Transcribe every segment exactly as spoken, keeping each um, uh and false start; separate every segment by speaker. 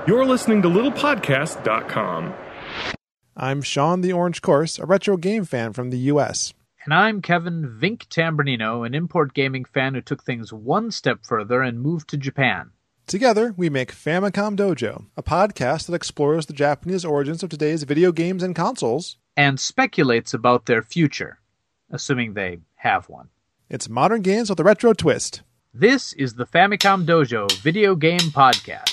Speaker 1: You're listening to little podcast dot com.
Speaker 2: I'm Sean the Orange Course, a retro game fan from the U S.
Speaker 3: And I'm Kevin Vink Tambernino, an import gaming fan who took things one step further and moved to Japan.
Speaker 2: Together, we make Famicom Dojo, a podcast that explores the Japanese origins of today's video games and consoles.
Speaker 3: And speculates about their future, assuming they have one.
Speaker 2: It's modern games with a retro twist.
Speaker 3: This is the Famicom Dojo Video Game Podcast.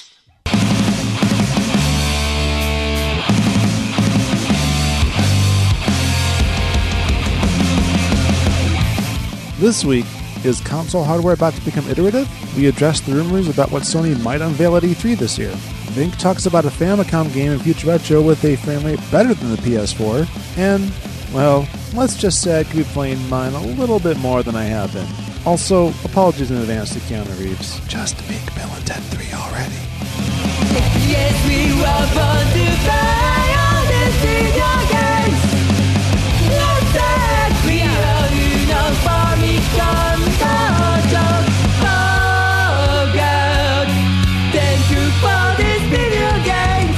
Speaker 2: This week, is console hardware about to become iterative? We address the rumors about what Sony might unveil at E three this year. Vink talks about a Famicom game in Future Retro with a frame rate better than the P S four. And, well, let's just say I could be playing mine a little bit more than I have been. Also, apologies in advance to Keanu Reeves. Just make Bill and Ted three already.
Speaker 4: Yes, we were born to play all these video games. Let's say we are enough for me, come dojo. Oh God, thank you for these video games.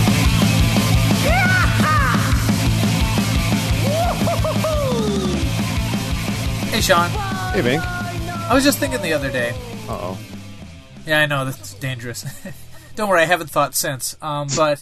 Speaker 5: Hey, Sean.
Speaker 2: Hey, Vink.
Speaker 5: I was just thinking the other day.
Speaker 2: Uh-oh.
Speaker 5: Yeah, I know, that's dangerous. Don't worry, I haven't thought since. Um, but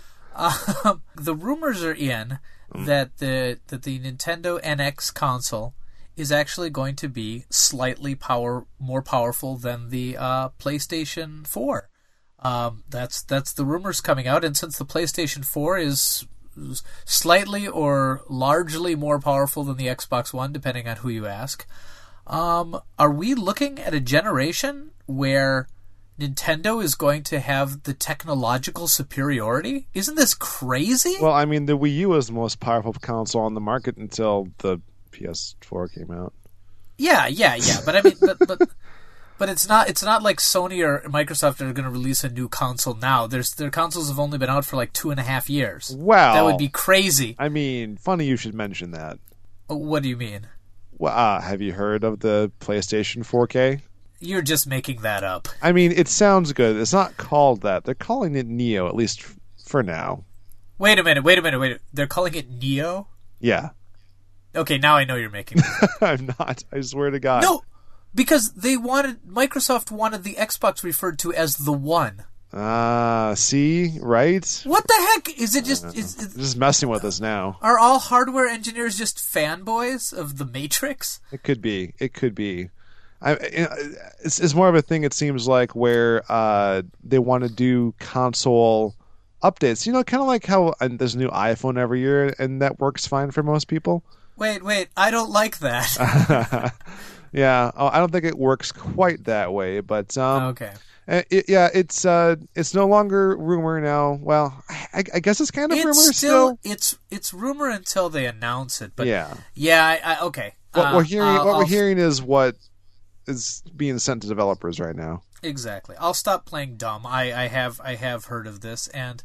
Speaker 5: um, the rumors are in that the that the Nintendo N X console is actually going to be slightly power more powerful than the uh, PlayStation four. Um, that's that's the rumors coming out, and since the PlayStation four is slightly or largely more powerful than the Xbox One, depending on who you ask, um, are we looking at a generation where Nintendo is going to have the technological superiority? Isn't this crazy?
Speaker 2: Well, I mean, the Wii U was the most powerful console on the market until the P S four came out.
Speaker 5: Yeah, yeah, yeah. But I mean, but, but but it's not it's not like Sony or Microsoft are going to release a new console now. There's their consoles have only been out for like two and a half years.
Speaker 2: Wow,
Speaker 5: that would be crazy.
Speaker 2: I mean, funny you should mention that.
Speaker 5: What do you mean?
Speaker 2: Well, uh, have you heard of the PlayStation four K?
Speaker 5: You're just making that up.
Speaker 2: I mean, it sounds good. It's not called that. They're calling it Neo, at least f- for now.
Speaker 5: Wait a minute, wait a minute, wait a minute. They're calling it Neo?
Speaker 2: Yeah.
Speaker 5: Okay, now I know you're making it up.
Speaker 2: I'm not. I swear to God.
Speaker 5: No, because they wanted, Microsoft wanted the Xbox referred to as the One.
Speaker 2: Ah, uh, see? Right?
Speaker 5: What the heck? Is it just...
Speaker 2: Uh,
Speaker 5: is, is,
Speaker 2: just messing with us now.
Speaker 5: Are all hardware engineers just fanboys of the Matrix?
Speaker 2: It could be. It could be. I, it's, it's more of a thing, it seems like, where uh, they want to do console updates. You know, kind of like how uh, there's a new iPhone every year, and that works fine for most people.
Speaker 5: Wait, wait, I don't like that.
Speaker 2: Yeah, I don't think it works quite that way, but um,
Speaker 5: okay.
Speaker 2: It, yeah, it's uh, it's no longer rumor now. Well, I, I guess it's kind of
Speaker 5: it's
Speaker 2: rumor
Speaker 5: still,
Speaker 2: still.
Speaker 5: It's it's rumor until they announce it. But
Speaker 2: yeah,
Speaker 5: yeah, I, I, okay.
Speaker 2: What
Speaker 5: uh,
Speaker 2: we're hearing,
Speaker 5: uh,
Speaker 2: what
Speaker 5: I'll
Speaker 2: we're hearing is what is being sent to developers right now.
Speaker 5: Exactly. I'll stop playing dumb. I, I have I have heard of this, and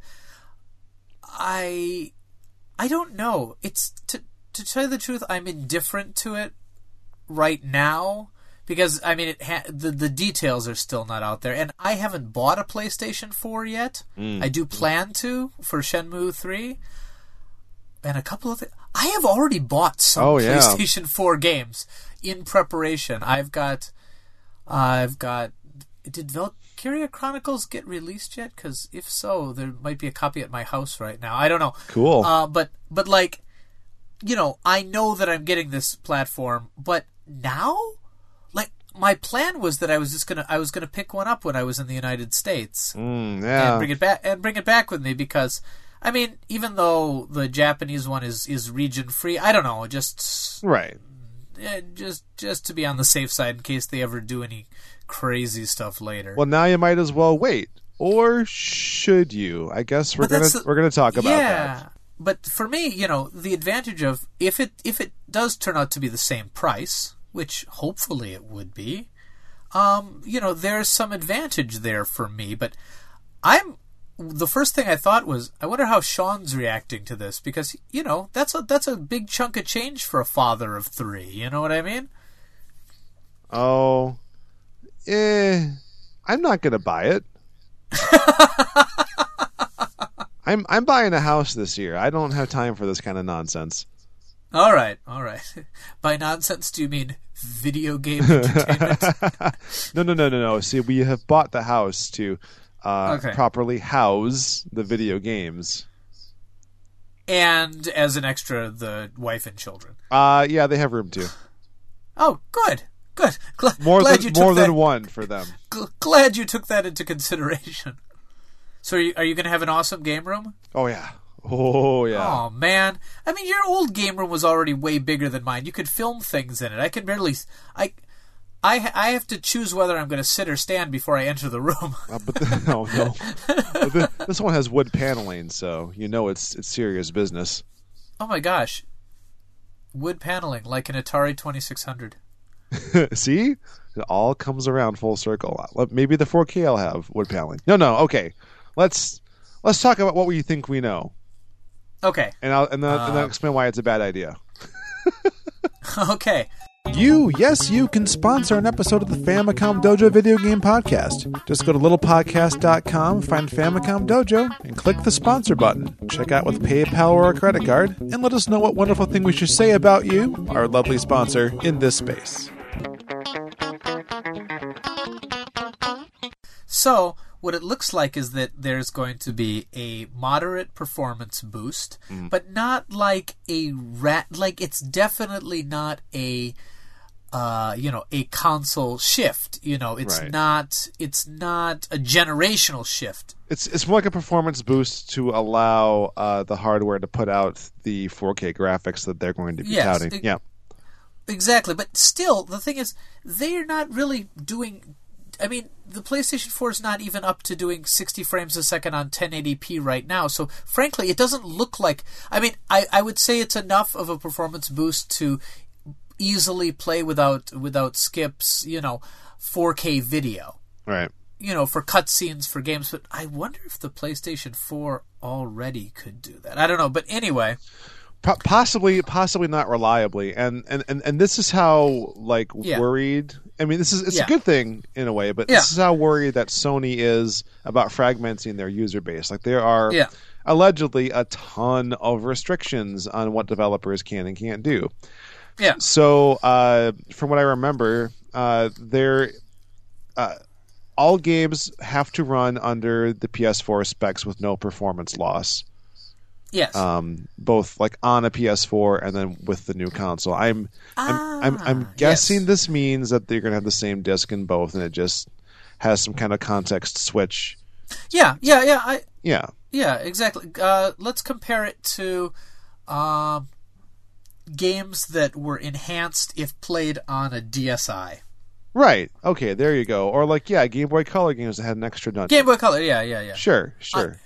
Speaker 5: I I don't know. It's to to tell you the truth, I'm indifferent to it right now because I mean it ha- the the details are still not out there, and I haven't bought a PlayStation four yet.
Speaker 2: Mm.
Speaker 5: I do plan to for Shenmue three and a couple of. Th- I have already bought some
Speaker 2: oh, yeah.
Speaker 5: PlayStation four games in preparation. I've got. I've got. Did Valkyria Chronicles get released yet? Because if so, there might be a copy at my house right now. I don't know.
Speaker 2: Cool.
Speaker 5: Uh, but but like, you know, I know that I'm getting this platform, but now, like, my plan was that I was just gonna I was gonna pick one up when I was in the United States
Speaker 2: mm, yeah.
Speaker 5: and bring it back and bring it back with me because. I mean, even though the Japanese one is, is region free, I don't know, just
Speaker 2: right.
Speaker 5: Yeah, just just to be on the safe side in case they ever do any crazy stuff later.
Speaker 2: Well, now you might as well wait, or should you? I guess we're
Speaker 5: But
Speaker 2: gonna
Speaker 5: that's the-
Speaker 2: we're gonna talk about
Speaker 5: yeah,
Speaker 2: that.
Speaker 5: but for me, you know, the advantage of if it if it does turn out to be the same price, which hopefully it would be, um, you know, there's some advantage there for me. But I'm the first thing I thought was, I wonder how Sean's reacting to this because you know that's a that's a big chunk of change for a father of three. You know what I mean?
Speaker 2: Oh, eh, I'm not gonna buy it. I'm I'm buying a house this year. I don't have time for this kind of nonsense.
Speaker 5: All right, all right. By nonsense, do you mean video game entertainment?
Speaker 2: no, no, no, no, no. See, we have bought the house to uh,
Speaker 5: Okay.
Speaker 2: properly house the video games.
Speaker 5: And as an extra, the wife and children.
Speaker 2: Uh, yeah, they have room too.
Speaker 5: Oh, good, good. Gl-
Speaker 2: More
Speaker 5: glad
Speaker 2: than
Speaker 5: you took
Speaker 2: more
Speaker 5: that.
Speaker 2: than one for them.
Speaker 5: Gl- glad you took that into consideration. So, are you, are you going to have an awesome game room?
Speaker 2: Oh yeah. Oh yeah.
Speaker 5: Oh man, I mean, your old game room was already way bigger than mine. You could film things in it. I can barely. I, I, I have to choose whether I'm going to sit or stand before I enter the room.
Speaker 2: Uh, but the, no, no. But the, this one has wood paneling, so you know it's it's serious business.
Speaker 5: Oh my gosh, wood paneling like an Atari twenty-six hundred.
Speaker 2: See, it all comes around full circle. Let- Maybe the four K will have wood paneling. No, no. Okay, let's let's talk about what we think we know,
Speaker 5: Okay,
Speaker 2: and I'll and then, and then
Speaker 5: Uh,
Speaker 2: I'll explain why it's a bad idea.
Speaker 5: okay.
Speaker 2: You, yes, you can sponsor an episode of the Famicom Dojo video game podcast. Just go to little podcast dot com, find Famicom Dojo, and click the sponsor button. Check out with PayPal or a credit card, and let us know what wonderful thing we should say about you, our lovely sponsor, in this space.
Speaker 5: So, what it looks like is that there's going to be a moderate performance boost, but not like a rat. Like it's definitely not a, uh, you know, a console shift. You know, it's
Speaker 2: Right.
Speaker 5: not. It's not a generational shift.
Speaker 2: It's it's more like a performance boost to allow uh, the hardware to put out the four K graphics that they're going to be
Speaker 5: Yes,
Speaker 2: touting.
Speaker 5: it-
Speaker 2: yeah,
Speaker 5: Exactly, but still, the thing is, they're not really doing. I mean, the PlayStation four is not even up to doing sixty frames a second on ten eighty p right now. So, frankly, it doesn't look like. I mean, I, I would say it's enough of a performance boost to easily play without without skips. You know, four K video.
Speaker 2: right.
Speaker 5: You know, for cutscenes for games. But I wonder if the PlayStation four already could do that. I don't know, but anyway.
Speaker 2: Po- possibly, possibly not reliably, and, and, and, and this is how like
Speaker 5: Yeah.
Speaker 2: worried. I mean, this is it's
Speaker 5: Yeah.
Speaker 2: a good thing in a way, but
Speaker 5: Yeah.
Speaker 2: this is how worried that Sony is about fragmenting their user base. Like there are
Speaker 5: Yeah.
Speaker 2: allegedly a ton of restrictions on what developers can and can't do.
Speaker 5: Yeah.
Speaker 2: So, uh, from what I remember, uh, there, uh, all games have to run under the P S four specs with no performance loss.
Speaker 5: Yes.
Speaker 2: Um, both like on a P S four and then with the new console. I'm, I'm, I'm, I'm
Speaker 5: Ah,
Speaker 2: guessing
Speaker 5: yes.
Speaker 2: this means that they're gonna have the same disc in both, and it just has some kind of context switch.
Speaker 5: yeah. Yeah. Yeah. I.
Speaker 2: Yeah,
Speaker 5: Yeah, exactly. Uh, let's compare it to um, games that were enhanced if played on a D S I.
Speaker 2: right. Okay, there you go. Or like, yeah, Game Boy Color games that had an extra dungeon.
Speaker 5: Game Boy Color, yeah, yeah, yeah.
Speaker 2: Sure, sure.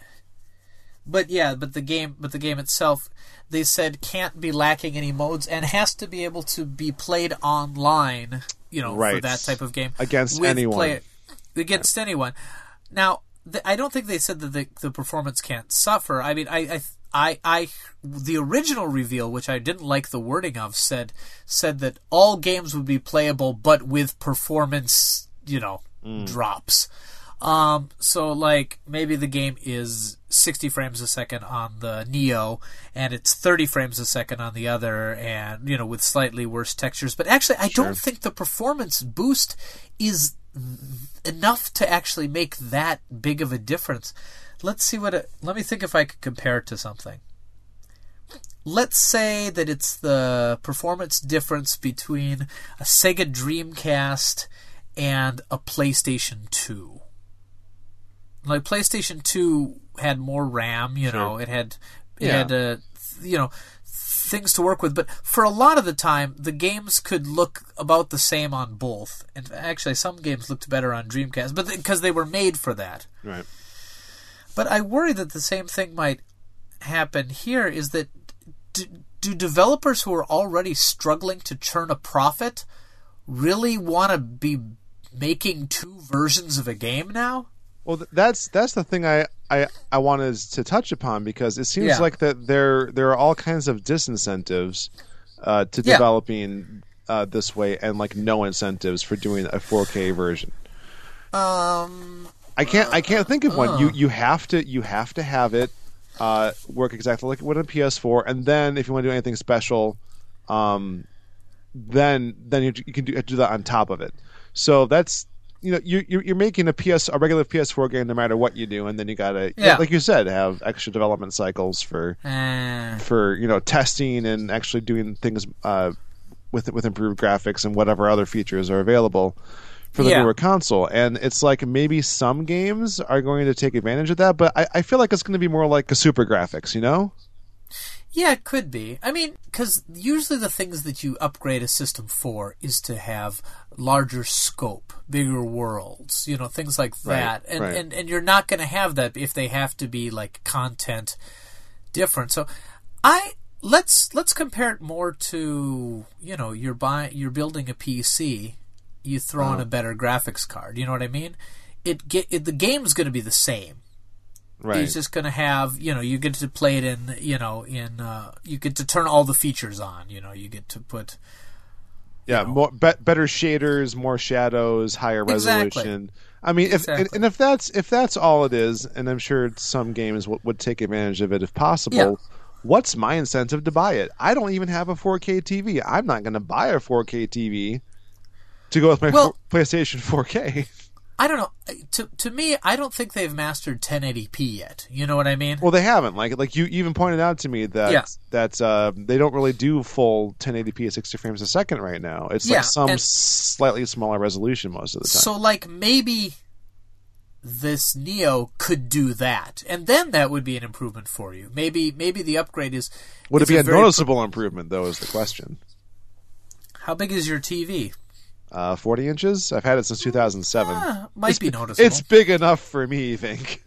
Speaker 5: But yeah, but the game, but the game itself, they said can't be lacking any modes and has to be able to be played online. You know, for
Speaker 2: Right.
Speaker 5: that type of game
Speaker 2: Against
Speaker 5: with
Speaker 2: anyone.
Speaker 5: play- against anyone. Now, the, I don't think they said that the, the performance can't suffer. I mean, I, I, I, I, the original reveal, which I didn't like the wording of, said said that all games would be playable, but with performance, you know, drops. Um, so like maybe the game is sixty frames a second on the Neo and it's thirty frames a second on the other, and you know, with slightly worse textures. But actually, I
Speaker 2: Sure.
Speaker 5: don't think the performance boost is enough to actually make that big of a difference. Let's see what it, let me think if I could compare it to something. Let's say that it's the performance difference between a Sega Dreamcast and a PlayStation two. Like PlayStation two had more RAM, you know, it had it
Speaker 2: Yeah.
Speaker 5: had uh, th- you know, things to work with, but for a lot of the time the games could look about the same on both. And actually some games looked better on Dreamcast, but because they were made for that.
Speaker 2: Right.
Speaker 5: But I worry that the same thing might happen here, is that do, do developers who are already struggling to churn a profit really want to be making two versions of a game now?
Speaker 2: Well, th- that's that's the thing I, I, I wanted to touch upon, because it seems
Speaker 5: Yeah.
Speaker 2: like that there there are all kinds of disincentives uh, to
Speaker 5: Yeah.
Speaker 2: developing uh, this way, and like no incentives for doing a four K version.
Speaker 5: Um,
Speaker 2: I can't I can't think of one. You you have to you have to have it uh, work exactly like it would on P S four, and then if you want to do anything special, um, then then you, you can do, do that on top of it. So that's you know you you're, you're making a P S a regular P S four game no matter what you do, and then you gotta
Speaker 5: Yeah.
Speaker 2: like you said have extra development cycles for
Speaker 5: Uh,
Speaker 2: for you know testing and actually doing things uh, with with improved graphics and whatever other features are available for the
Speaker 5: Yeah.
Speaker 2: newer console. And it's like maybe some games are going to take advantage of that, but I, I feel like it's going to be more like a super graphics, you know?
Speaker 5: Yeah, it could be. I mean, because usually the things that you upgrade a system for is to have larger scope, bigger worlds, you know, things like that.
Speaker 2: Right,
Speaker 5: and,
Speaker 2: right.
Speaker 5: and and you're not going to have that if they have to be like content different. So, I let's let's compare it more to you know you're buying you're building a P C, you throw in a better graphics card. You know what I mean? It get it, the game's going to be the same.
Speaker 2: Right.
Speaker 5: It's just going to have, you know, you get to play it in, you know, in, uh, you get to turn all the features on, you know, you get to put,
Speaker 2: yeah,
Speaker 5: know.
Speaker 2: more be- better shaders, more shadows, higher
Speaker 5: Exactly.
Speaker 2: resolution. I mean, if
Speaker 5: Exactly.
Speaker 2: and, and if that's if that's all it is, and I'm sure some games w- would take advantage of it if possible.
Speaker 5: Yeah.
Speaker 2: What's my incentive to buy it? I don't even have a four K T V. I'm not going to buy a four K T V to go with my
Speaker 5: Well-
Speaker 2: four- PlayStation four K.
Speaker 5: I don't know, to to me, I don't think they've mastered ten eighty p yet, you know what I mean?
Speaker 2: Well, they haven't. Like like you even pointed out to me that
Speaker 5: Yeah.
Speaker 2: that uh, they don't really do full ten eighty p at sixty frames a second right now. It's
Speaker 5: Yeah,
Speaker 2: like some
Speaker 5: and-
Speaker 2: slightly smaller resolution most of the time.
Speaker 5: So, like, maybe this Neo could do that, and then that would be an improvement for you. Maybe maybe the upgrade is...
Speaker 2: Would it
Speaker 5: is
Speaker 2: be a
Speaker 5: very
Speaker 2: noticeable improvement, though, is the question.
Speaker 5: pro- How big is your T V?
Speaker 2: Uh, forty inches? I've had it since two thousand seven.
Speaker 5: Ah, might
Speaker 2: it's,
Speaker 5: be noticeable.
Speaker 2: It's big enough for me, I think.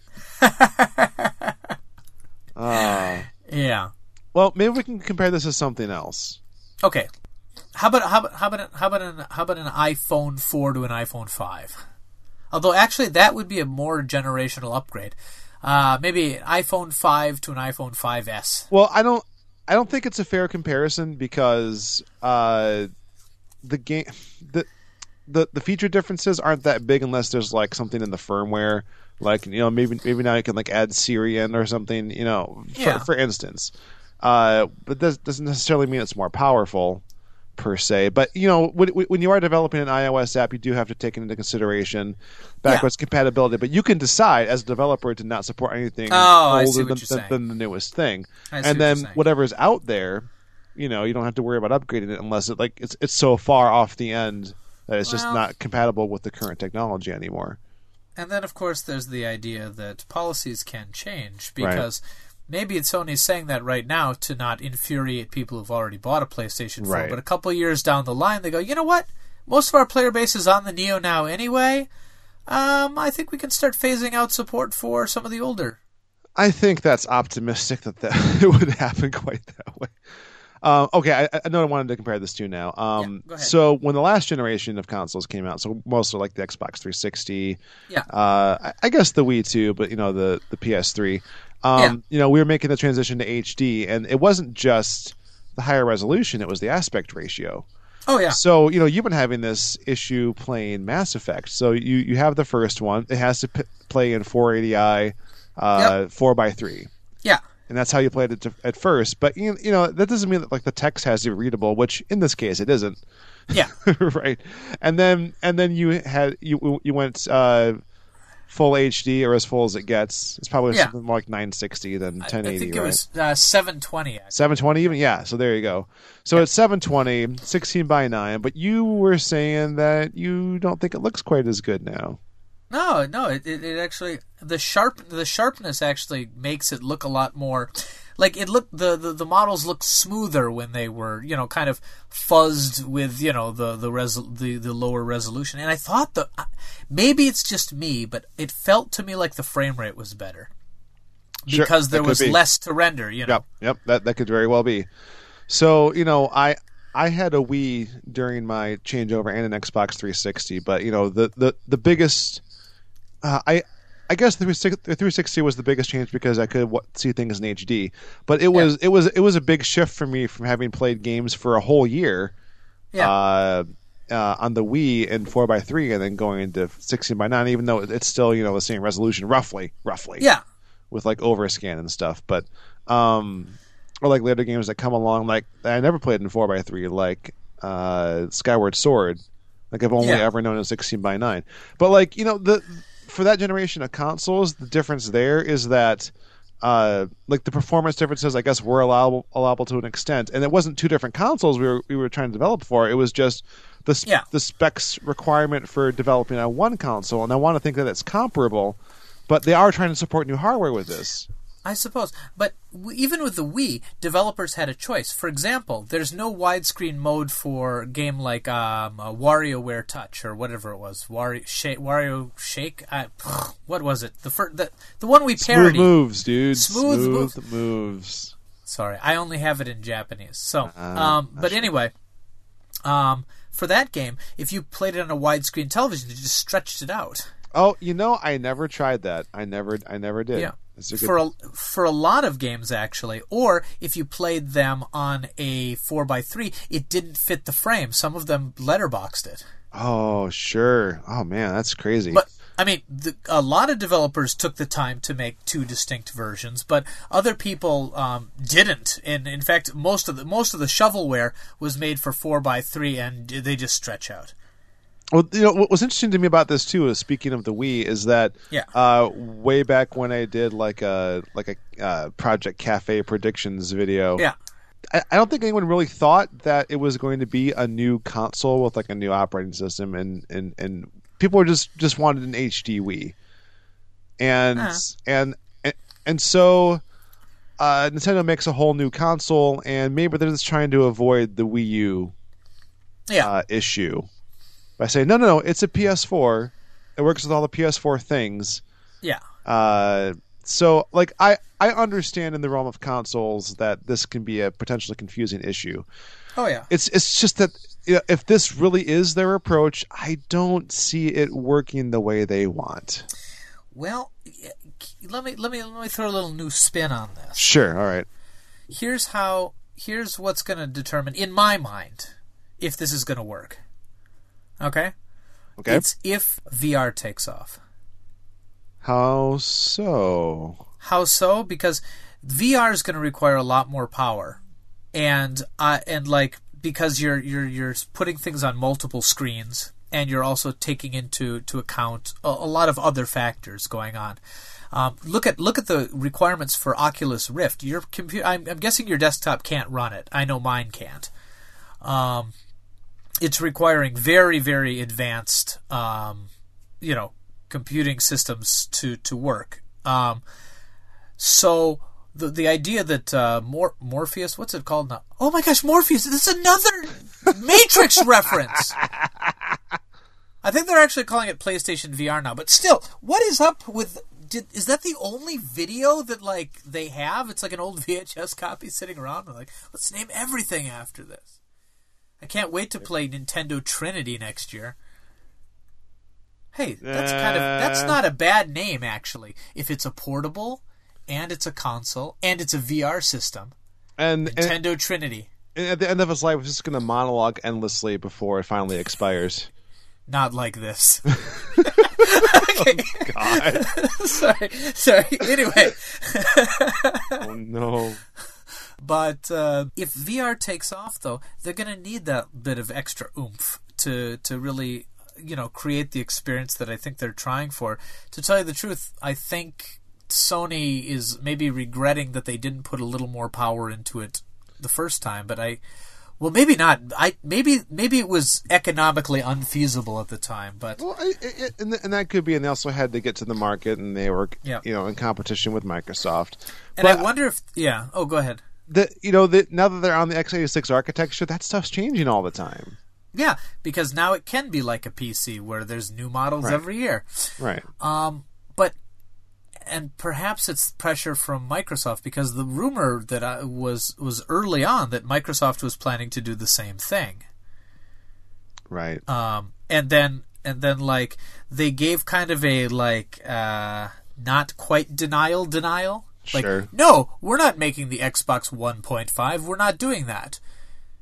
Speaker 2: uh,
Speaker 5: Yeah.
Speaker 2: well, maybe we can compare this to something else.
Speaker 5: Okay. How about how about how about an, how about an how about an iPhone four to an iPhone five? Although actually that would be a more generational upgrade. Uh, maybe an iPhone five to an iPhone five S.
Speaker 2: Well, I don't. I don't think it's a fair comparison because uh, the game, the, the the feature differences aren't that big unless there's like something in the firmware, like you know maybe maybe now you can like add Siri in or something, you know, for,
Speaker 5: Yeah.
Speaker 2: for instance. Uh, but that doesn't necessarily mean it's more powerful per se. But you know when when you are developing an iOS app, you do have to take into consideration backwards compatibility. But you can decide as a developer to not support anything
Speaker 5: Oh, I see
Speaker 2: older
Speaker 5: what
Speaker 2: than,
Speaker 5: you're
Speaker 2: than, than the newest thing.
Speaker 5: I see
Speaker 2: And
Speaker 5: what you're
Speaker 2: then
Speaker 5: saying.
Speaker 2: whatever's out there, you know, you don't have to worry about upgrading it unless it like it's it's so far off the end that it's just
Speaker 5: Well-
Speaker 2: not compatible with the current technology anymore.
Speaker 5: And then of course there's the idea that policies can change
Speaker 2: Right.
Speaker 5: because maybe Sony's saying that right now to not infuriate people who've already bought a PlayStation four.
Speaker 2: Right.
Speaker 5: But a couple of years down the line, they go, you know what? Most of our player base is on the Neo now anyway. Um, I think we can start phasing out support for some of the older.
Speaker 2: I think that's optimistic that, that it would happen quite that way. Um, okay, I, I know I wanted to compare this to now. Um,
Speaker 5: Yeah, go ahead.
Speaker 2: So when the last generation of consoles came out, so most are like the Xbox three sixty,
Speaker 5: Yeah.
Speaker 2: uh, I, I guess the Wii too, but you know the the P S three. Um,
Speaker 5: Yeah.
Speaker 2: You know, we were making the transition to H D, and it wasn't just the higher resolution; it was the aspect ratio.
Speaker 5: Oh yeah.
Speaker 2: So you know, you've been having this issue playing Mass Effect. So you you have the first one; it has to p- play in four eighty i, uh, four by three.
Speaker 5: Yeah.
Speaker 2: And that's how you played it to, at first. But you, you know that doesn't mean that like the text has to be readable, which in this case it isn't.
Speaker 5: Yeah.
Speaker 2: Right. And then and then you had you you went uh, full H D or as full as it gets. It's probably
Speaker 5: Yeah.
Speaker 2: something more like nine sixty than
Speaker 5: I,
Speaker 2: ten eighty.
Speaker 5: I think it
Speaker 2: right?
Speaker 5: was uh, seven twenty. Actually.
Speaker 2: seven twenty even. Yeah. So there you go. So it's seven twenty, sixteen by nine. But you were saying that you don't think it looks quite as good now.
Speaker 5: No, no, it, it, it actually the sharp the sharpness actually makes it look a lot more like it looked the, the, the models look smoother when they were, you know, kind of fuzzed with, you know, the the resol- the, the lower resolution. And I thought the maybe it's just me, but it felt to me like the frame rate was better.
Speaker 2: Sure,
Speaker 5: Because there
Speaker 2: that could
Speaker 5: was
Speaker 2: be.
Speaker 5: less to render, you know.
Speaker 2: Yep, yep, that that could very well be. So you know, I I had a Wii during my changeover and an Xbox three sixty, but you know the the the biggest, uh, I I guess the three sixty was the biggest change because I could w- see things in H D. But it was it was it was a big shift for me from having played games for a whole year,
Speaker 5: Yeah.
Speaker 2: uh, uh, on the Wii in four by three, and then going into sixteen by nine, even though it's still you know the same resolution roughly, roughly.
Speaker 5: Yeah.
Speaker 2: with like overscan and stuff. But um, or like later games that come along, like I never played in four by three, like uh, Skyward Sword. Like I've only
Speaker 5: Yeah.
Speaker 2: ever known as sixteen by nine. But like you know the for that generation of consoles, the difference there is that. Uh, like the performance differences, I guess, were allowable allowable to an extent, and it wasn't two different consoles we were we were trying to develop for. It was just the sp-
Speaker 5: Yeah.
Speaker 2: the specs requirement for developing on one console, and I want to think that it's comparable, but they are trying to support new hardware with this.
Speaker 5: I suppose. But w- even with the Wii, developers had a choice. For example, there's no widescreen mode for a game like um, uh, WarioWare Touch or whatever it was. Wario Shake. Wario Shake? I, what was it? The, fir- the the one we
Speaker 2: Smooth
Speaker 5: parodied.
Speaker 2: moves, dude.
Speaker 5: Smooth
Speaker 2: Smooth moves.
Speaker 5: Sorry, I only have it in Japanese. So,
Speaker 2: Uh,
Speaker 5: um,
Speaker 2: not
Speaker 5: but
Speaker 2: sure.
Speaker 5: anyway, um, for that game, if you played it on a widescreen television, you just stretched it out.
Speaker 2: Oh, you know, I never tried that. I never, I never did.
Speaker 5: Yeah.
Speaker 2: It's a good-
Speaker 5: For a, for a lot of games, actually, or if you played them on a four by three, it didn't fit the frame. Some of them letterboxed it.
Speaker 2: Oh, sure. Oh man, that's crazy.
Speaker 5: But I mean, the, a lot of developers took the time to make two distinct versions, but other people um, didn't. And in fact, most of the most of the shovelware was made for four by three, and they just stretch out.
Speaker 2: Well, you know what was interesting to me about this too is speaking of the Wii is that
Speaker 5: Yeah.
Speaker 2: uh, way back when I did like a like a uh, Project Cafe predictions video,
Speaker 5: Yeah.
Speaker 2: I, I don't think anyone really thought that it was going to be a new console with like a new operating system, and and, and people were just just wanted an H D Wii, and
Speaker 5: Uh.
Speaker 2: and, and and so uh, Nintendo makes a whole new console, and maybe they're just trying to avoid the Wii U
Speaker 5: Yeah.
Speaker 2: uh, issue. I say, no, no, no, it's a P S four. It works with all the P S four things.
Speaker 5: yeah.
Speaker 2: Uh, so, like, I, I understand in the realm of consoles that this can be a potentially confusing issue.
Speaker 5: Oh, yeah.
Speaker 2: It's it's just that you know, if this really is their approach, I don't see it working the way they want.
Speaker 5: Well, let me let me let me throw a little new spin on this.
Speaker 2: Sure, all right.
Speaker 5: Here's how. Here's what's going to determine, in my mind, if this is going to work. Okay.
Speaker 2: Okay.
Speaker 5: It's if V R takes off.
Speaker 2: How so?
Speaker 5: How so? Because V R is going to require a lot more power, and uh, and like because you're you're you're putting things on multiple screens, and you're also taking into to account a, a lot of other factors going on. Um, look at look at the requirements for Oculus Rift. Your computer, I'm, I'm guessing your desktop can't run it. I know mine can't. Um, it's requiring very very advanced, um, you know, computing systems to to work. Um, so the the idea that uh, Mor- Morpheus, what's it called now? Oh my gosh, Morpheus! This is another Matrix reference. I think they're actually calling it PlayStation V R now. But still, what is up with? Did, is that the only video that like they have? It's like an old V H S copy sitting around. They're like, let's name everything after this. I can't wait to play Nintendo Trinity next year. Hey, that's kind of that's not a bad name actually. If it's a portable, and it's a console, and it's a V R system,
Speaker 2: And, and,
Speaker 5: Nintendo Trinity.
Speaker 2: and at the end of its life, it's just going to monologue endlessly before it finally expires.
Speaker 5: Not like this.
Speaker 2: God.
Speaker 5: sorry, sorry. Anyway,
Speaker 2: Oh, no.
Speaker 5: but uh, if V R takes off, though, they're going to need that bit of extra oomph to to really, you know, create the experience that I think they're trying for. To tell you the truth, I think Sony is maybe regretting that they didn't put a little more power into it the first time. But I, well, maybe not. I maybe maybe it was economically unfeasible at the time. But
Speaker 2: Well, I, I, and, and that could be, and they also had to get to the market, and they were,
Speaker 5: Yeah.
Speaker 2: you know, in competition with Microsoft.
Speaker 5: and
Speaker 2: But
Speaker 5: I wonder if yeah. Oh, go ahead.
Speaker 2: the, you know, the, now that they're on the x eighty-six architecture, that stuff's changing all the time.
Speaker 5: Yeah, because now it can be like a P C where there's new models
Speaker 2: Right.
Speaker 5: every year.
Speaker 2: Right.
Speaker 5: Um, but and perhaps it's pressure from Microsoft because the rumor that I was was early on that Microsoft was planning to do the same thing.
Speaker 2: Right.
Speaker 5: Um, and then and then like they gave kind of a like uh, not quite denial denial. Like,
Speaker 2: Sure.
Speaker 5: no, we're not making the Xbox one point five. We're not doing that.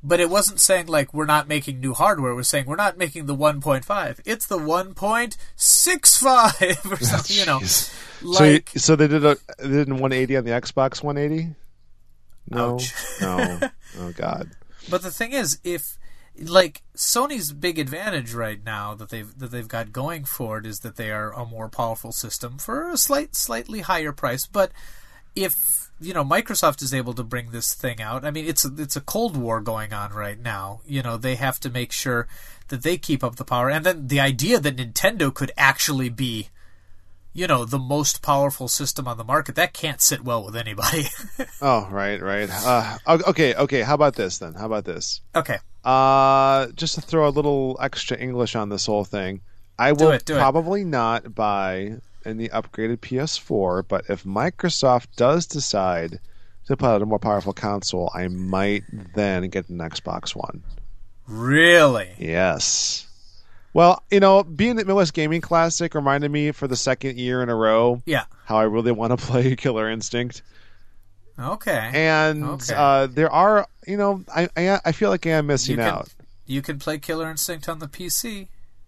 Speaker 5: But it wasn't saying, like, we're not making new hardware. It was saying we're not making the one point five. It's the one point six five or something, you know. Like,
Speaker 2: so, you, so they did a they did a one eighty on the Xbox one eighty? No.
Speaker 5: Ouch.
Speaker 2: No. Oh, God.
Speaker 5: But the thing is, if, like, Sony's big advantage right now that they've that they've got going for it is that they are a more powerful system for a slight, slightly higher price. But if... you know, Microsoft is able to bring this thing out. I mean, it's a, it's a Cold War going on right now. You know, they have to make sure that they keep up the power. And then the idea that Nintendo could actually be, you know, the most powerful system on the market, that can't sit well with anybody.
Speaker 2: Oh, right, right. Uh, okay, okay. How about this then? How about this?
Speaker 5: Okay.
Speaker 2: Uh, just to throw a little extra English on this whole thing, I will
Speaker 5: do it, do
Speaker 2: probably
Speaker 5: it.
Speaker 2: not buy in the upgraded P S four, but if Microsoft does decide to put out a more powerful console, I might then get an Xbox One.
Speaker 5: Really?
Speaker 2: Yes. Well, you know, being at Midwest Gaming Classic reminded me for the second year in a row
Speaker 5: Yeah.
Speaker 2: how I really want to play Killer Instinct.
Speaker 5: Okay.
Speaker 2: And
Speaker 5: Okay.
Speaker 2: uh, there are, you know, I, I I feel like I am missing
Speaker 5: you can,
Speaker 2: out.
Speaker 5: You can play Killer Instinct on the P C.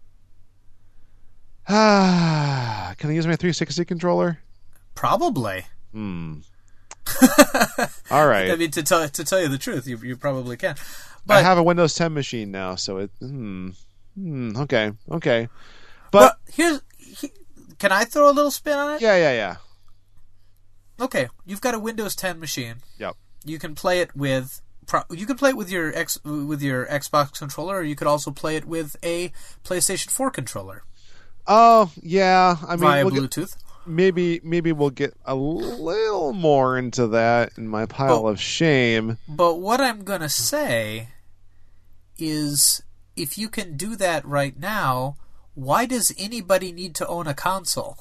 Speaker 2: Ah, can I use my three sixty controller?
Speaker 5: Probably.
Speaker 2: Hmm. All right.
Speaker 5: I mean, to tell to tell you the truth, you you probably can.
Speaker 2: I
Speaker 5: But
Speaker 2: have a Windows ten machine now, so it. Hmm. Hmm. Okay. Okay.
Speaker 5: but,
Speaker 2: But
Speaker 5: here's he, can I throw a little spin on it?
Speaker 2: yeah, yeah, yeah.
Speaker 5: Okay, you've got a Windows ten machine.
Speaker 2: Yep.
Speaker 5: You can play it with pro- you can play it with your X with your Xbox controller, or you could also play it with a PlayStation four controller
Speaker 2: Oh, yeah. I mean,
Speaker 5: via
Speaker 2: we'll get-
Speaker 5: Bluetooth.
Speaker 2: maybe maybe we'll get a little more into that in my pile
Speaker 5: Oh.
Speaker 2: of shame.
Speaker 5: But what I'm gonna say is, if you can do that right now, why does anybody need to own a console?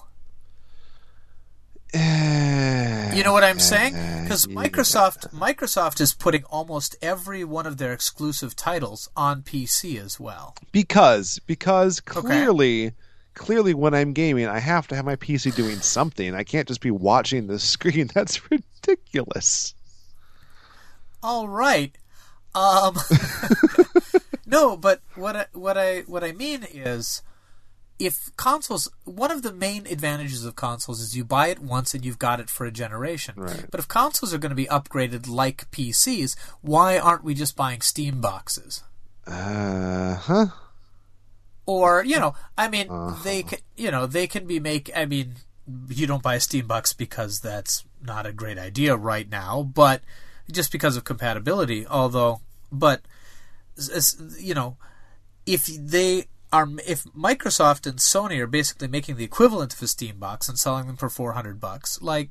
Speaker 5: You know what I'm saying? Because Microsoft Microsoft is putting almost every one of their exclusive titles on P C as well.
Speaker 2: Because because clearly clearly when I'm gaming, I have to have my P C doing something. I can't just be watching the screen. That's ridiculous.
Speaker 5: All right. Um, no, but what I, what I what I mean is, if consoles, one of the main advantages of consoles is you buy it once and you've got it for a generation.
Speaker 2: Right.
Speaker 5: But if consoles are going to be upgraded like P Cs, why aren't we just buying Steam boxes?
Speaker 2: Uh huh.
Speaker 5: Or, you know, I mean,
Speaker 2: Uh-huh.
Speaker 5: they can, you know, they can be make. I mean, you don't buy a Steam box because that's not a great idea right now, but just because of compatibility. Although, but as- you know, if they are, if Microsoft and Sony are basically making the equivalent of a Steam box and selling them for four hundred bucks, like,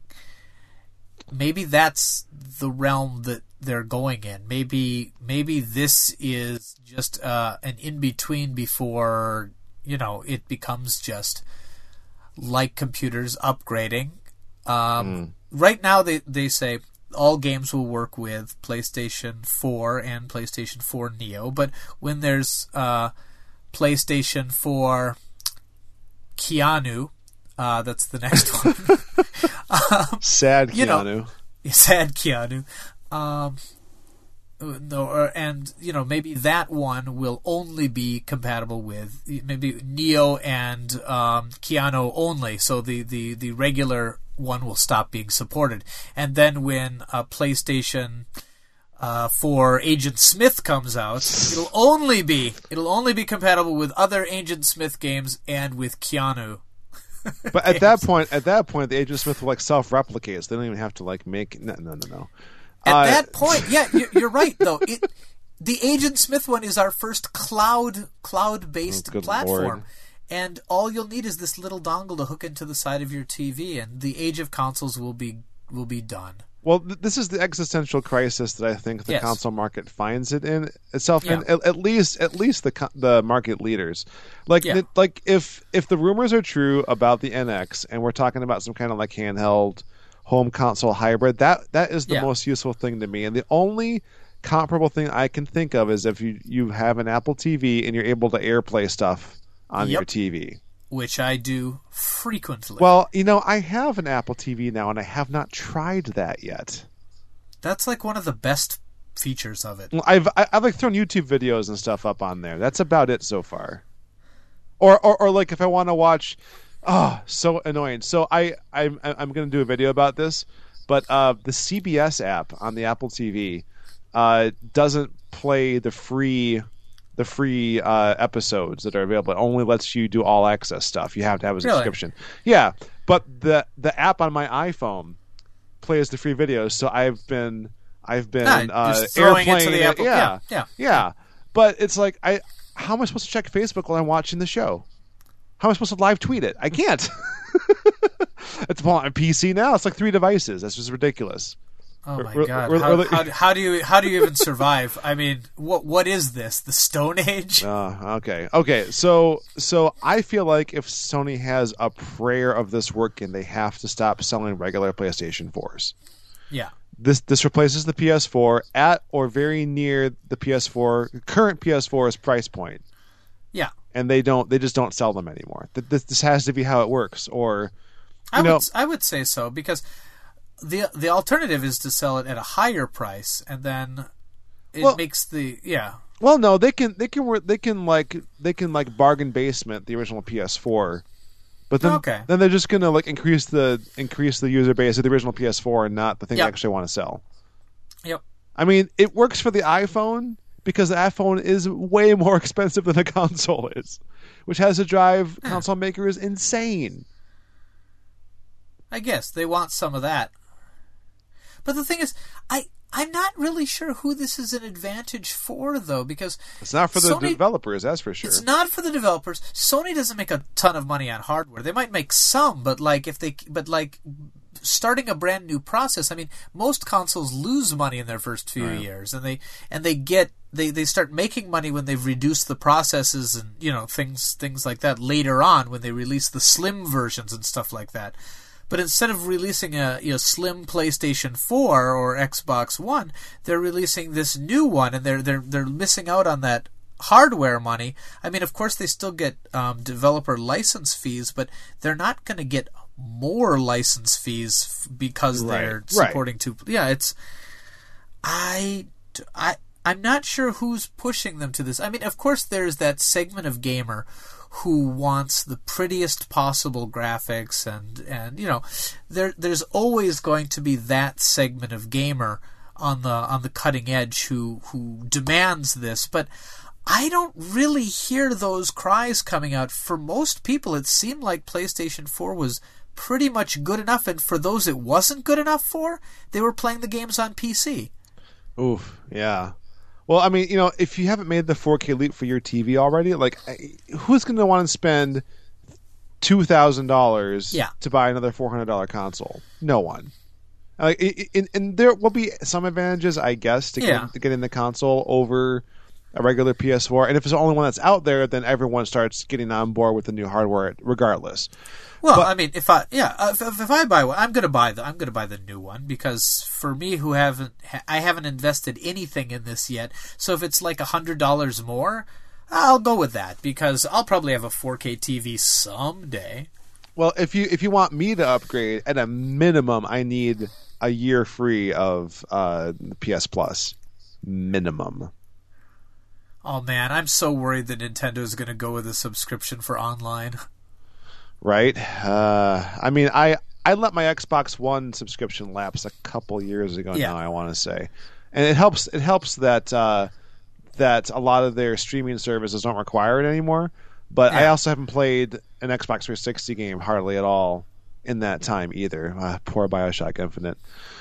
Speaker 5: maybe that's the realm that they're going in. Maybe maybe this is just uh, an in-between before, you know, it becomes just like computers upgrading. Um, Right now they, they say all games will work with PlayStation four and PlayStation four Neo, but when there's uh, PlayStation four Keanu, uh, that's the next one. um,
Speaker 2: Sad
Speaker 5: You know,
Speaker 2: Keanu.
Speaker 5: sad Keanu. Um, no, or, and you know, maybe that one will only be compatible with maybe Neo and um, Keanu only. So the, the, the regular one will stop being supported. And then when a PlayStation uh, for Agent Smith comes out, it'll only be it'll only be compatible with other Agent Smith games and with Keanu.
Speaker 2: But at that point, at that point, the Agent Smith will like self-replicate. So they don't even have to like make. No, no, no, no.
Speaker 5: At
Speaker 2: Uh,
Speaker 5: that point, yeah, you're, you're right. Though it, the Agent Smith one is our first cloud cloud-based
Speaker 2: Oh, good
Speaker 5: platform,
Speaker 2: Lord.
Speaker 5: and all you'll need is this little dongle to hook into the side of your T V, and the age of consoles will be will be done.
Speaker 2: Well, th- this is the existential crisis that I think the
Speaker 5: Yes.
Speaker 2: console market finds it in itself in.
Speaker 5: Yeah.
Speaker 2: At, at least, at least the co- the market leaders, like
Speaker 5: Yeah.
Speaker 2: th- like if if the rumors are true about the N X, and we're talking about some kind of like handheld home console hybrid, that that is the
Speaker 5: Yeah.
Speaker 2: most useful thing to me. And the only comparable thing I can think of is if you you have an Apple T V and you're able to AirPlay stuff on your
Speaker 5: Yep.
Speaker 2: T V.
Speaker 5: Which I do frequently.
Speaker 2: Well, you know, I have an Apple T V now, and I have not tried that yet.
Speaker 5: That's like one of the best features of it.
Speaker 2: Well, I've I- I've like thrown YouTube videos and stuff up on there. That's about it so far. Or or, or like if I want to watch, oh, so annoying. So I I'm I'm going to do a video about this, but uh, the C B S app on the Apple T V uh, doesn't play the free the free uh, episodes that are available. It only lets you do all access stuff. You have to have a
Speaker 5: Really?
Speaker 2: subscription. Yeah, but the the app on my iPhone plays the free videos. So I've been I've been
Speaker 5: Ah,
Speaker 2: uh,
Speaker 5: just throwing it to
Speaker 2: airplaying
Speaker 5: the
Speaker 2: it.
Speaker 5: Apple-
Speaker 2: Yeah,
Speaker 5: yeah, yeah.
Speaker 2: yeah. But it's like I. How am I supposed to check Facebook while I'm watching the show? How am I supposed to live tweet it? I can't. It's on my P C now. It's like three devices. That's just ridiculous.
Speaker 5: Oh my
Speaker 2: Or-
Speaker 5: god!
Speaker 2: or-
Speaker 5: how,
Speaker 2: or-
Speaker 5: how, how do you how do you even survive? I mean, what what is this? The Stone Age?
Speaker 2: Uh, okay. Okay. So so I feel like if Sony has a prayer of this working, they have to stop selling regular PlayStation fours.
Speaker 5: Yeah.
Speaker 2: This this replaces the P S four at or very near the P S four current P S four's price point.
Speaker 5: Yeah.
Speaker 2: And they don't they just don't sell them anymore. Th- This this has to be how it works. Or you
Speaker 5: I
Speaker 2: know,
Speaker 5: would I would say so, because the the alternative is to sell it at a higher price, and then it
Speaker 2: Well-
Speaker 5: makes the yeah
Speaker 2: well, no, they can they can work they can like they can like bargain basement the original P S four, but then
Speaker 5: Okay.
Speaker 2: then they're just gonna like increase the increase the user base of the original P S four and not the thing
Speaker 5: Yep.
Speaker 2: they actually want to sell.
Speaker 5: yep
Speaker 2: I mean, it works for the iPhone because the iPhone is way more expensive than the console is, which has to drive console makers insane.
Speaker 5: I guess they want some of that. But the thing is, I I'm not really sure who this is an advantage for, though, because
Speaker 2: It's not for the
Speaker 5: Sony-
Speaker 2: developers, that's for sure.
Speaker 5: It's not for the developers. Sony doesn't make a ton of money on hardware. They might make some, but like if they, but like starting a brand new process. I mean, most consoles lose money in their first few
Speaker 2: Right.
Speaker 5: years, and they and they get they, they start making money when they've reduced the processes and you know things things like that later on when they release the slim versions and stuff like that. But instead of releasing a you know, slim PlayStation four or Xbox One, they're releasing this new one, and they're they're they're missing out on that hardware money. I mean, of course, they still get um, developer license fees, but they're not going to get more license fees f- because
Speaker 2: Right,
Speaker 5: they're
Speaker 2: right.
Speaker 5: supporting two. Yeah, it's I I I'm not sure who's pushing them to this. I mean, of course, there's that segment of gamer who wants the prettiest possible graphics, and and you know there there's always going to be that segment of gamer on the on the cutting edge who who demands this. But I don't really hear those cries coming out. For most people, it seemed like PlayStation four was pretty much good enough, and for those it wasn't good enough for, they were playing the games on P C.
Speaker 2: Oof, yeah. Well, I mean, you know, if you haven't made the four K leap for your T V already, like, who's going to want to spend two thousand dollars
Speaker 5: Yeah.
Speaker 2: to buy another four hundred dollars console? No one. Like, i- i- and there will be some advantages, I guess, to,
Speaker 5: Yeah.
Speaker 2: get, to getting the console over a regular P S four. And if it's the only one that's out there, then everyone starts getting on board with the new hardware regardless.
Speaker 5: Well,
Speaker 2: But-
Speaker 5: I mean, if I yeah, uh, if, if if I buy one, I'm gonna buy the I'm gonna buy the new one, because for me, who haven't ha- I haven't invested anything in this yet. So if it's like a hundred dollars more, I'll go with that, because I'll probably have a four K T V someday.
Speaker 2: Well, if you if you want me to upgrade, at a minimum, I need a year free of uh, P S Plus. Minimum.
Speaker 5: Oh man, I'm so worried that Nintendo is gonna go with a subscription for online.
Speaker 2: Right? Uh, I mean, I I let my Xbox One subscription lapse a couple years ago
Speaker 5: Yeah.
Speaker 2: now, I want to say, and it helps. It helps that uh, that a lot of their streaming services don't require it anymore. But I
Speaker 5: Yeah.
Speaker 2: also haven't played an Xbox three sixty game hardly at all in that time either. Uh, poor BioShock Infinite.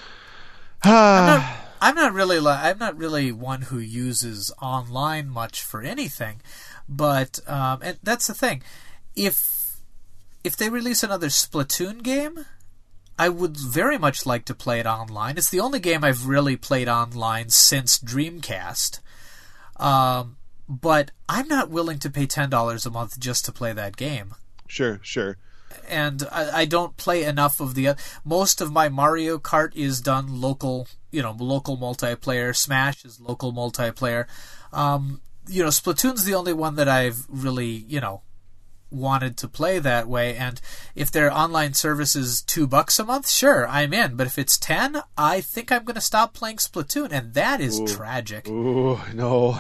Speaker 5: I'm not, I'm not really li- I'm not really one who uses online much for anything, but um, and that's the thing. If if they release another Splatoon game, I would very much like to play it online. It's the only game I've really played online since Dreamcast. Um, but I'm not willing to pay ten dollars a month just to play that game.
Speaker 2: Sure, sure.
Speaker 5: And I, I don't play enough of the. Most of my Mario Kart is done local, you know, local multiplayer. Smash is local multiplayer. Um, you know, Splatoon's the only one that I've really, you know, wanted to play that way. And if their online service is two bucks a month, sure, I'm in. But if it's ten, I think I'm going to stop playing Splatoon, and that is
Speaker 6: Ooh.
Speaker 5: tragic.
Speaker 6: Ooh, no.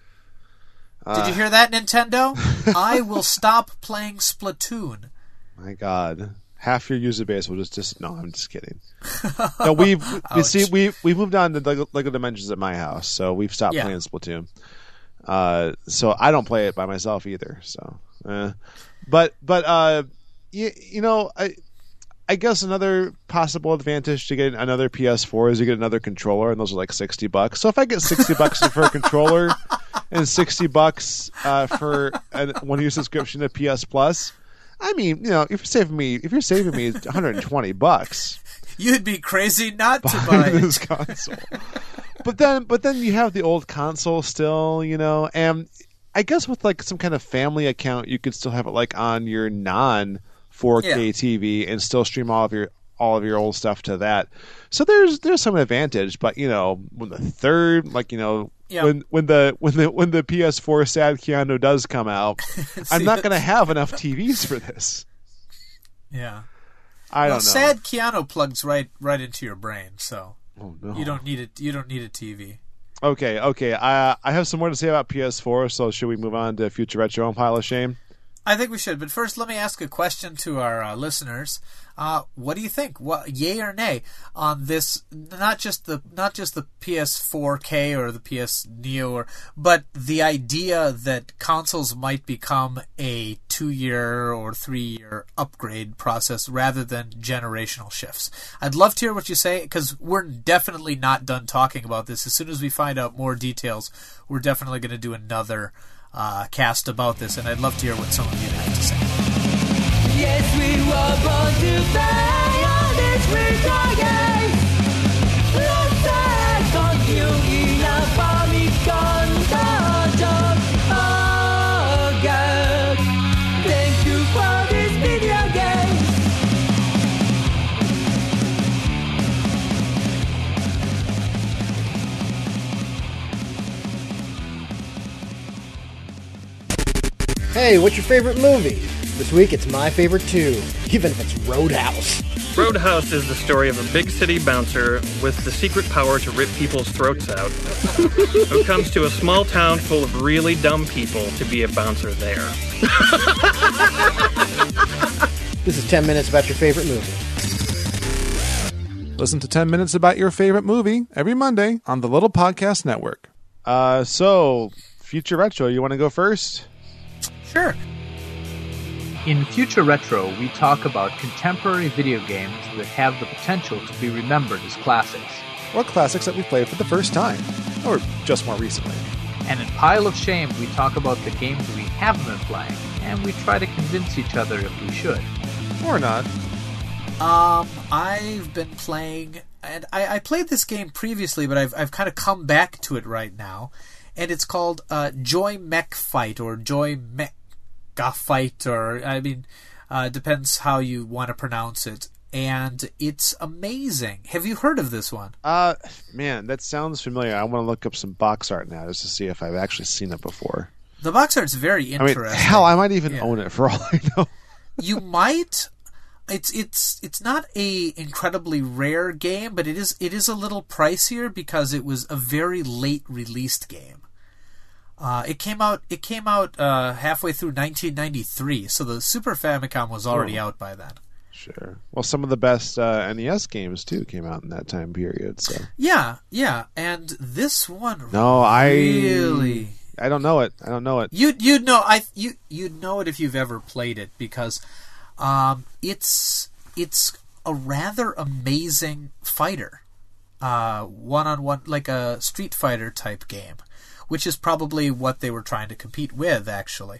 Speaker 6: Uh,
Speaker 5: Did you hear that, Nintendo? I will stop playing Splatoon.
Speaker 6: My God. Half your user base will just, just no, I'm just kidding. No, we've you see we we moved on to Lego, Lego Dimensions at my house, so we've stopped
Speaker 5: Yeah.
Speaker 6: playing Splatoon. Uh, so I don't play it by myself either. So, eh. but but uh, you, you know, I I guess another possible advantage to get another P S four is you get another controller, and those are like sixty bucks. So if I get sixty bucks for a controller and sixty bucks uh, for a one year subscription to P S Plus. I mean, you know, if you're saving me, if you're saving me one hundred twenty bucks,
Speaker 5: You'd be crazy not to buy it.
Speaker 6: this console. But then, but then you have the old console still, you know, and I guess with like some kind of family account, you could still have it like on your non four K
Speaker 5: Yeah.
Speaker 6: T V and still stream all of your all of your old stuff to that. So there's there's some advantage, but you know, when the third, like you know.
Speaker 5: Yeah.
Speaker 6: When when the when the when the P S four Sad Keanu does come out, I'm not going to have enough T Vs for this.
Speaker 5: Yeah.
Speaker 6: I
Speaker 5: well,
Speaker 6: don't know.
Speaker 5: Sad Keanu plugs right right into your brain, so
Speaker 6: Oh no.
Speaker 5: you don't need it. You don't need a T V.
Speaker 6: Okay, okay. I I have some more to say about P S four. So should we move on to Future Retro and Pile of Shame?
Speaker 5: I think we should, but first let me ask a question to our uh, listeners. Uh, what do you think? What, yay or nay on this? Not just the not just the P S four K or the P S Neo, or but the idea that consoles might become a two-year or three-year upgrade process rather than generational shifts. I'd love to hear what you say, because we're definitely not done talking about this. As soon as we find out more details, we're definitely going to do another uh, cast about this, and I'd love to hear what some of you have to say.
Speaker 4: Yes, we were born to play on this retro game. Let's say continue in a Famicom Dojo. Oh God, thank you for this video game.
Speaker 7: Hey, what's your favorite movie? This week it's my favorite too, even if it's Roadhouse.
Speaker 1: Roadhouse is the story of a big city bouncer with the secret power to rip people's throats out, who comes to a small town full of really dumb people to be a bouncer there.
Speaker 7: This is ten minutes about your favorite movie.
Speaker 2: Listen to ten minutes about your favorite movie every Monday on the Little Podcast Network.
Speaker 6: Uh, so Future Retro, you want to go first?
Speaker 5: Sure.
Speaker 3: In Future Retro, we talk about contemporary video games that have the potential to be remembered as classics.
Speaker 2: Or classics that we played for the first time, or just more recently.
Speaker 3: And in Pile of Shame, we talk about the games we haven't been playing, and we try to convince each other if we should.
Speaker 2: Or not.
Speaker 5: Um, I've been playing, and I, I played this game previously, but I've I've kind of come back to it right now, and it's called uh, Joy Mech Fight or Joy Mech Fight, or I mean, uh, depends how you want to pronounce it. And it's amazing. Have you heard of this one?
Speaker 6: Uh, man, that sounds familiar. I want to look up some box art now just to see if I've actually seen it before.
Speaker 5: The box art's very
Speaker 6: I mean,
Speaker 5: interesting.
Speaker 6: hell, I might even
Speaker 5: Yeah.
Speaker 6: own it for all I know.
Speaker 5: You might. It's it's it's not a incredibly rare game, but it is it is a little pricier because it was a very late released game. Uh, it came out it came out uh, halfway through nineteen ninety-three, so the Super Famicom was already
Speaker 6: Oh.
Speaker 5: out by then.
Speaker 6: Sure. Well, some of the best uh, N E S games too came out in that time period. So
Speaker 5: Yeah, yeah, and this one
Speaker 6: no, I
Speaker 5: really
Speaker 6: I don't know it. I don't know it.
Speaker 5: you you'd know I you you'd know it if you've ever played it, because um, it's it's a rather amazing fighter, uh, one on one, like a Street Fighter type game, which is probably what they were trying to compete with, actually.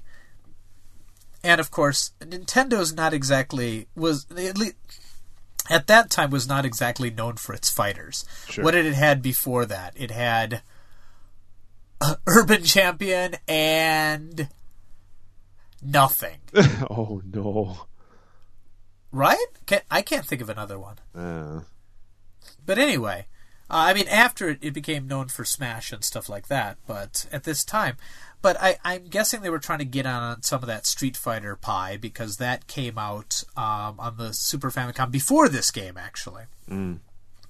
Speaker 5: And of course, Nintendo's not exactly was at least at that time was not exactly known for its fighters.
Speaker 6: Sure.
Speaker 5: What did it had before that? It had uh, Urban Champion and nothing.
Speaker 6: Oh no.
Speaker 5: Right? Can't, I can't think of another one.
Speaker 6: Uh,
Speaker 5: But anyway, Uh, I mean, after it, it became known for Smash and stuff like that, but at this time... But I, I'm guessing they were trying to get on some of that Street Fighter pie, because that came out um, on the Super Famicom before this game, actually.
Speaker 6: Mm.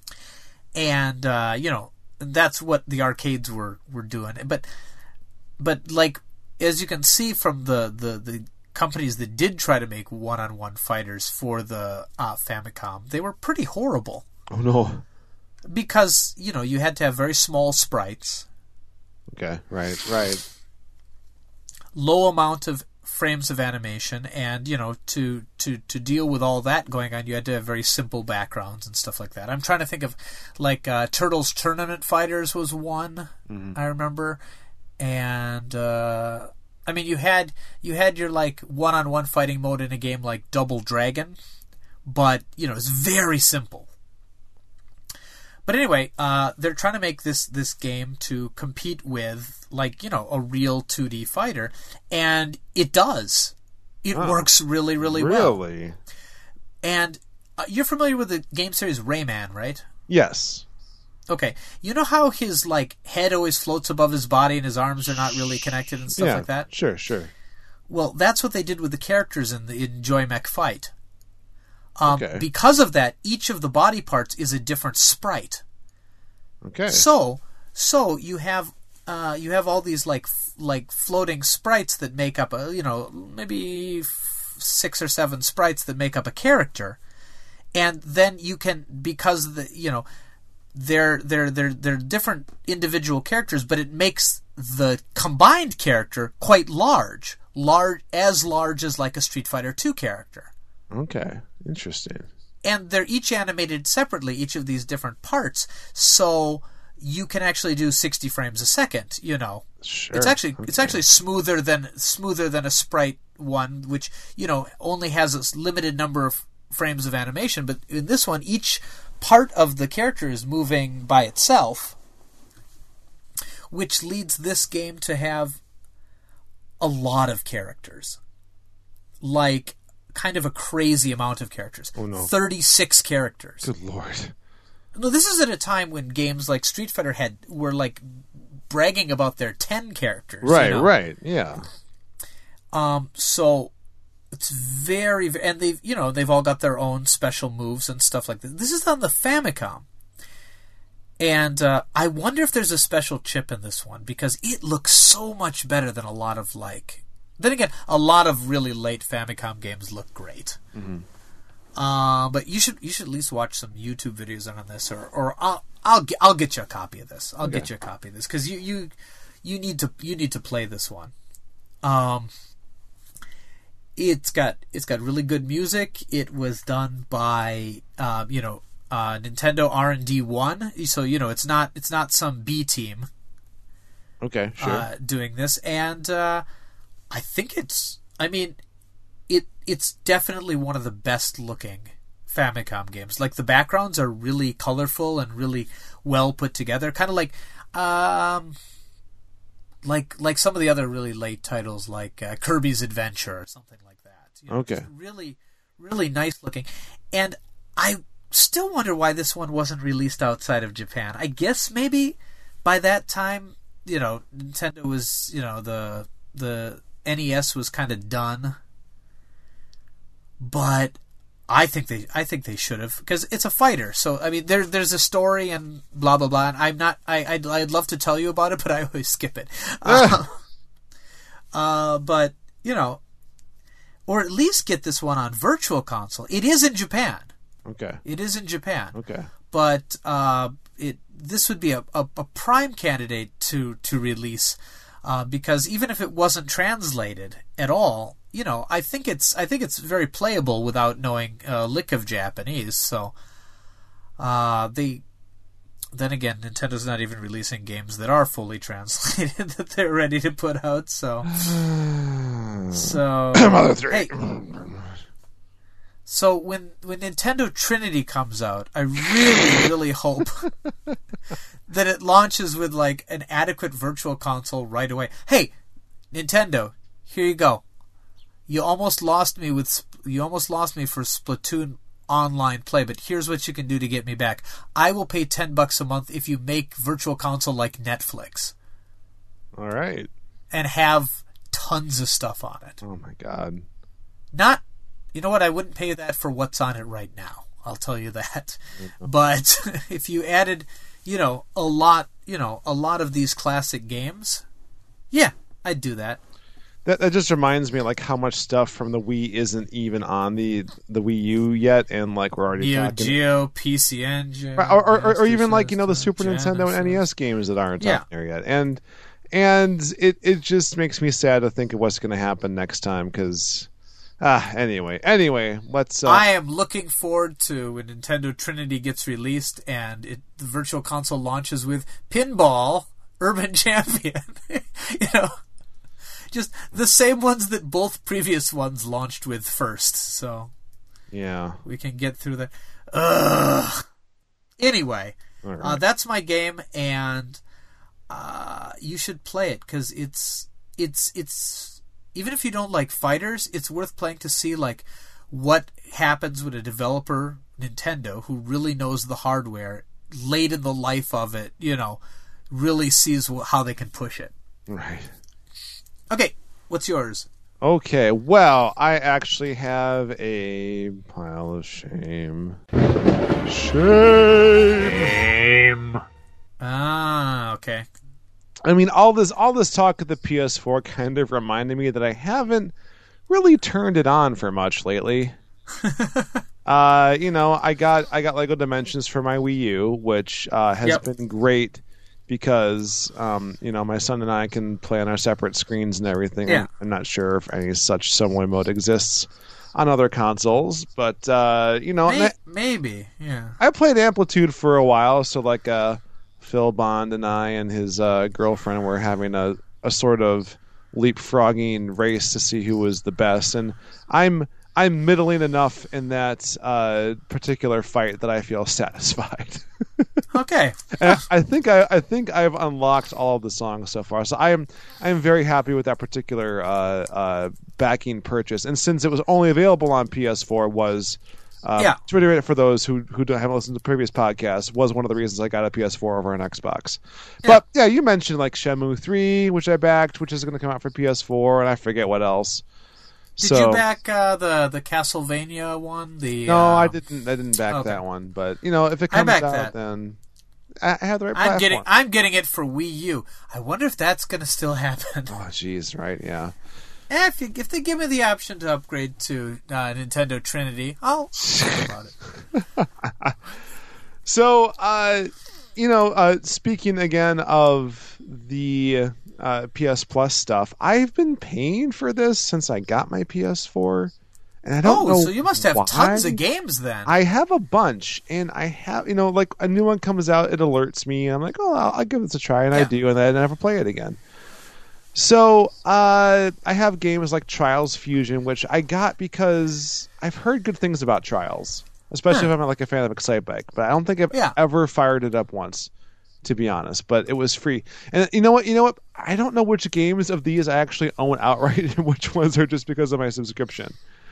Speaker 5: And, uh, you know, that's what the arcades were, were doing. But, but like, as you can see from the, the, the companies that did try to make one-on-one fighters for the uh, Famicom, they were pretty horrible.
Speaker 6: Oh, no.
Speaker 5: Because, you know, you had to have very small sprites.
Speaker 6: Okay, right, right.
Speaker 5: Low amount of frames of animation, and, you know, to, to, to deal with all that going on, you had to have very simple backgrounds and stuff like that. I'm trying to think of, like, uh, Turtles Tournament Fighters was one, mm-hmm. I remember. And, uh, I mean, you had, you had your, like, one-on-one fighting mode in a game like Double Dragon, but, you know, it's very simple. But anyway, uh, they're trying to make this, this game to compete with, like, you know, a real two D fighter, and it does. It oh, works really, really,
Speaker 6: really
Speaker 5: well.
Speaker 6: Really?
Speaker 5: And uh, you're familiar with the game series Rayman, right?
Speaker 6: Yes.
Speaker 5: Okay. You know how his, like, head always floats above his body and his arms are not really connected and stuff
Speaker 6: yeah,
Speaker 5: like that?
Speaker 6: Sure, sure.
Speaker 5: Well, that's what they did with the characters in the in Joy Mech Fight. Um,
Speaker 6: okay.
Speaker 5: Because of that, each of the body parts is a different sprite.
Speaker 6: Okay.
Speaker 5: So, so you have uh, you have all these like f- like floating sprites that make up a you know maybe f- six or seven sprites that make up a character, and then you can because the you know they're they're they're they're different individual characters, but it makes the combined character quite large, large as large as like a Street Fighter two character.
Speaker 6: Okay, interesting.
Speaker 5: And they're each animated separately, each of these different parts, so you can actually do sixty frames a second. You know,
Speaker 6: sure.
Speaker 5: It's actually
Speaker 6: okay.
Speaker 5: it's actually smoother than smoother than a sprite one, which you know only has a limited number of frames of animation. But in this one, each part of the character is moving by itself, which leads this game to have a lot of characters, like. Kind of a crazy amount of characters.
Speaker 6: Oh, no.
Speaker 5: thirty-six characters.
Speaker 6: Good lord.
Speaker 5: No, this is at a time when games like Street Fighter had were like bragging about their ten characters.
Speaker 6: Right,
Speaker 5: you know?
Speaker 6: right, yeah.
Speaker 5: Um, so it's very, and they've you know they've all got their own special moves and stuff like that. This is on the Famicom, and uh, I wonder if there's a special chip in this one because it looks so much better than a lot of like. Then again, a lot of really late Famicom games look great.
Speaker 6: Mm-hmm.
Speaker 5: Uh, but you should you should at least watch some YouTube videos on this, or or I'll I'll get, I'll get you a copy of this. I'll okay. get you a copy of this because you, you you need to you need to play this one. Um, it's got it's got really good music. It was done by uh, you know uh, Nintendo R and D one, so you know it's not it's not some B team.
Speaker 6: Okay, sure.
Speaker 5: Uh, doing this and. Uh, I think it's. I mean, it it's definitely one of the best looking Famicom games. Like the backgrounds are really colorful and really well put together. Kind of like, um, like like some of the other really late titles, like uh, Kirby's Adventure or something like that. You know,
Speaker 6: okay.
Speaker 5: Just really, really nice looking. And I still wonder why this one wasn't released outside of Japan. I guess maybe by that time, you know, Nintendo was, you know, the the N E S was kind of done, but I think they I think they should have because it's a fighter. So I mean, there there's a story and blah blah blah. And I'm not I I'd, I'd love to tell you about it, but I always skip it. uh, uh, but you know, or at least get this one on Virtual Console. It is in Japan.
Speaker 6: Okay.
Speaker 5: It is in Japan.
Speaker 6: Okay.
Speaker 5: But uh, it this would be a, a, a prime candidate to to release. Uh, because even if it wasn't translated at all, you know, I think it's I think it's very playable without knowing a lick of Japanese. So, uh, they then again, Nintendo's not even releasing games that are fully translated that they're ready to put out. So, so
Speaker 6: Mother three.
Speaker 5: Hey, so when when Nintendo Trinity comes out, I really really hope. That it launches with like an adequate Virtual Console right away. Hey, Nintendo, here you go. You almost lost me with you almost lost me for Splatoon online play, but here's what you can do to get me back. I will pay ten bucks a month if you make Virtual Console like Netflix.
Speaker 6: All right.
Speaker 5: And have tons of stuff on it.
Speaker 6: Oh my God.
Speaker 5: Not, you know what, I wouldn't pay that for what's on it right now. I'll tell you that. But if you added, you know, a lot, you know, a lot of these classic games, yeah, I'd do that.
Speaker 6: That that just reminds me like how much stuff from the Wii isn't even on the the Wii U yet, and like we're already
Speaker 5: Neo
Speaker 6: talking.
Speaker 5: Geo, P C Engine,
Speaker 6: or, or, or, or even like you know the
Speaker 5: Master
Speaker 6: Super
Speaker 5: System,
Speaker 6: Nintendo and N E S
Speaker 5: Genesis.
Speaker 6: games that aren't
Speaker 5: Yeah.
Speaker 6: on there yet, and and it it just makes me sad to think of what's going to happen next time because ah anyway anyway let's. Uh,
Speaker 5: I am looking forward to when Nintendo Trinity gets released and it, the Virtual Console launches with Pinball Urban Champion. You know. Just the same ones that both previous ones launched with first, so
Speaker 6: yeah,
Speaker 5: we can get through that. Ugh. Anyway,
Speaker 6: All right.
Speaker 5: uh, that's my game, and uh, you should play it because it's it's it's even if you don't like fighters, it's worth playing to see like what happens when a developer, Nintendo, who really knows the hardware, late in the life of it, you know, really sees wh- how they can push it.
Speaker 6: right.
Speaker 5: Okay, what's yours?
Speaker 6: Okay, well, I actually have a pile of shame. Shame.
Speaker 5: Ah, okay.
Speaker 6: I mean, all this all this talk of the P S four kind of reminded me that I haven't really turned it on for much lately. uh, you know, I got I got Lego Dimensions for my Wii U, which uh, has
Speaker 5: Yep.
Speaker 6: been great because um, you know my son and I can play on our separate screens and everything.
Speaker 5: Yeah.
Speaker 6: I'm not sure if any such similar mode exists on other consoles, but uh, you know, and
Speaker 5: May-
Speaker 6: I-
Speaker 5: maybe, yeah.
Speaker 6: I played Amplitude for a while, so like uh, Phil Bond and I and his uh, girlfriend were having a, a sort of leapfrogging race to see who was the best, and I'm I'm middling enough in that uh, particular fight that I feel satisfied.
Speaker 5: Okay.
Speaker 6: And I, I think I, I think I've unlocked all of the songs so far, so I am I am very happy with that particular uh, uh, backing purchase. And since it was only available on P S four, was uh,
Speaker 5: Yeah.
Speaker 6: to reiterate it for those who who don't haven't listened to previous podcasts, was one of the reasons I got a P S four over an Xbox. But yeah, you mentioned like Shenmue three, which I backed, which is going to come out for P S four, and I forget what else.
Speaker 5: Did
Speaker 6: so,
Speaker 5: you back uh, the the Castlevania one? The
Speaker 6: No,
Speaker 5: uh,
Speaker 6: I didn't. I didn't back
Speaker 5: okay.
Speaker 6: that one. But you know, if it
Speaker 5: I
Speaker 6: comes
Speaker 5: backed
Speaker 6: out,
Speaker 5: that.
Speaker 6: then I I have the right
Speaker 5: I'm
Speaker 6: platform.
Speaker 5: getting I'm getting it for Wii U. I wonder if that's going to still happen.
Speaker 6: Oh, jeez, right? Yeah.
Speaker 5: Eh, if you, if they give me the option to upgrade to uh, Nintendo Trinity, I'll think about it.
Speaker 6: So, uh, you know, uh, speaking again of the uh, P S Plus stuff, I've been paying for this since I got my P S four, and I don't
Speaker 5: Oh,
Speaker 6: know
Speaker 5: so you must have
Speaker 6: why.
Speaker 5: tons of games then.
Speaker 6: I have a bunch, and I have, you know, like a new one comes out, it alerts me, and I'm like, oh, I'll, I'll give this a try, and I
Speaker 5: Yeah.
Speaker 6: do, and then I never play it again. So, uh, I have games like Trials Fusion, which I got because I've heard good things about Trials, especially
Speaker 5: Huh.
Speaker 6: if I'm not like a fan of Excitebike, but I don't think I've
Speaker 5: Yeah.
Speaker 6: ever fired it up once, to be honest, but it was free. And you know what, you know what, I don't know which games of these I actually own outright and which ones are just because of my subscription.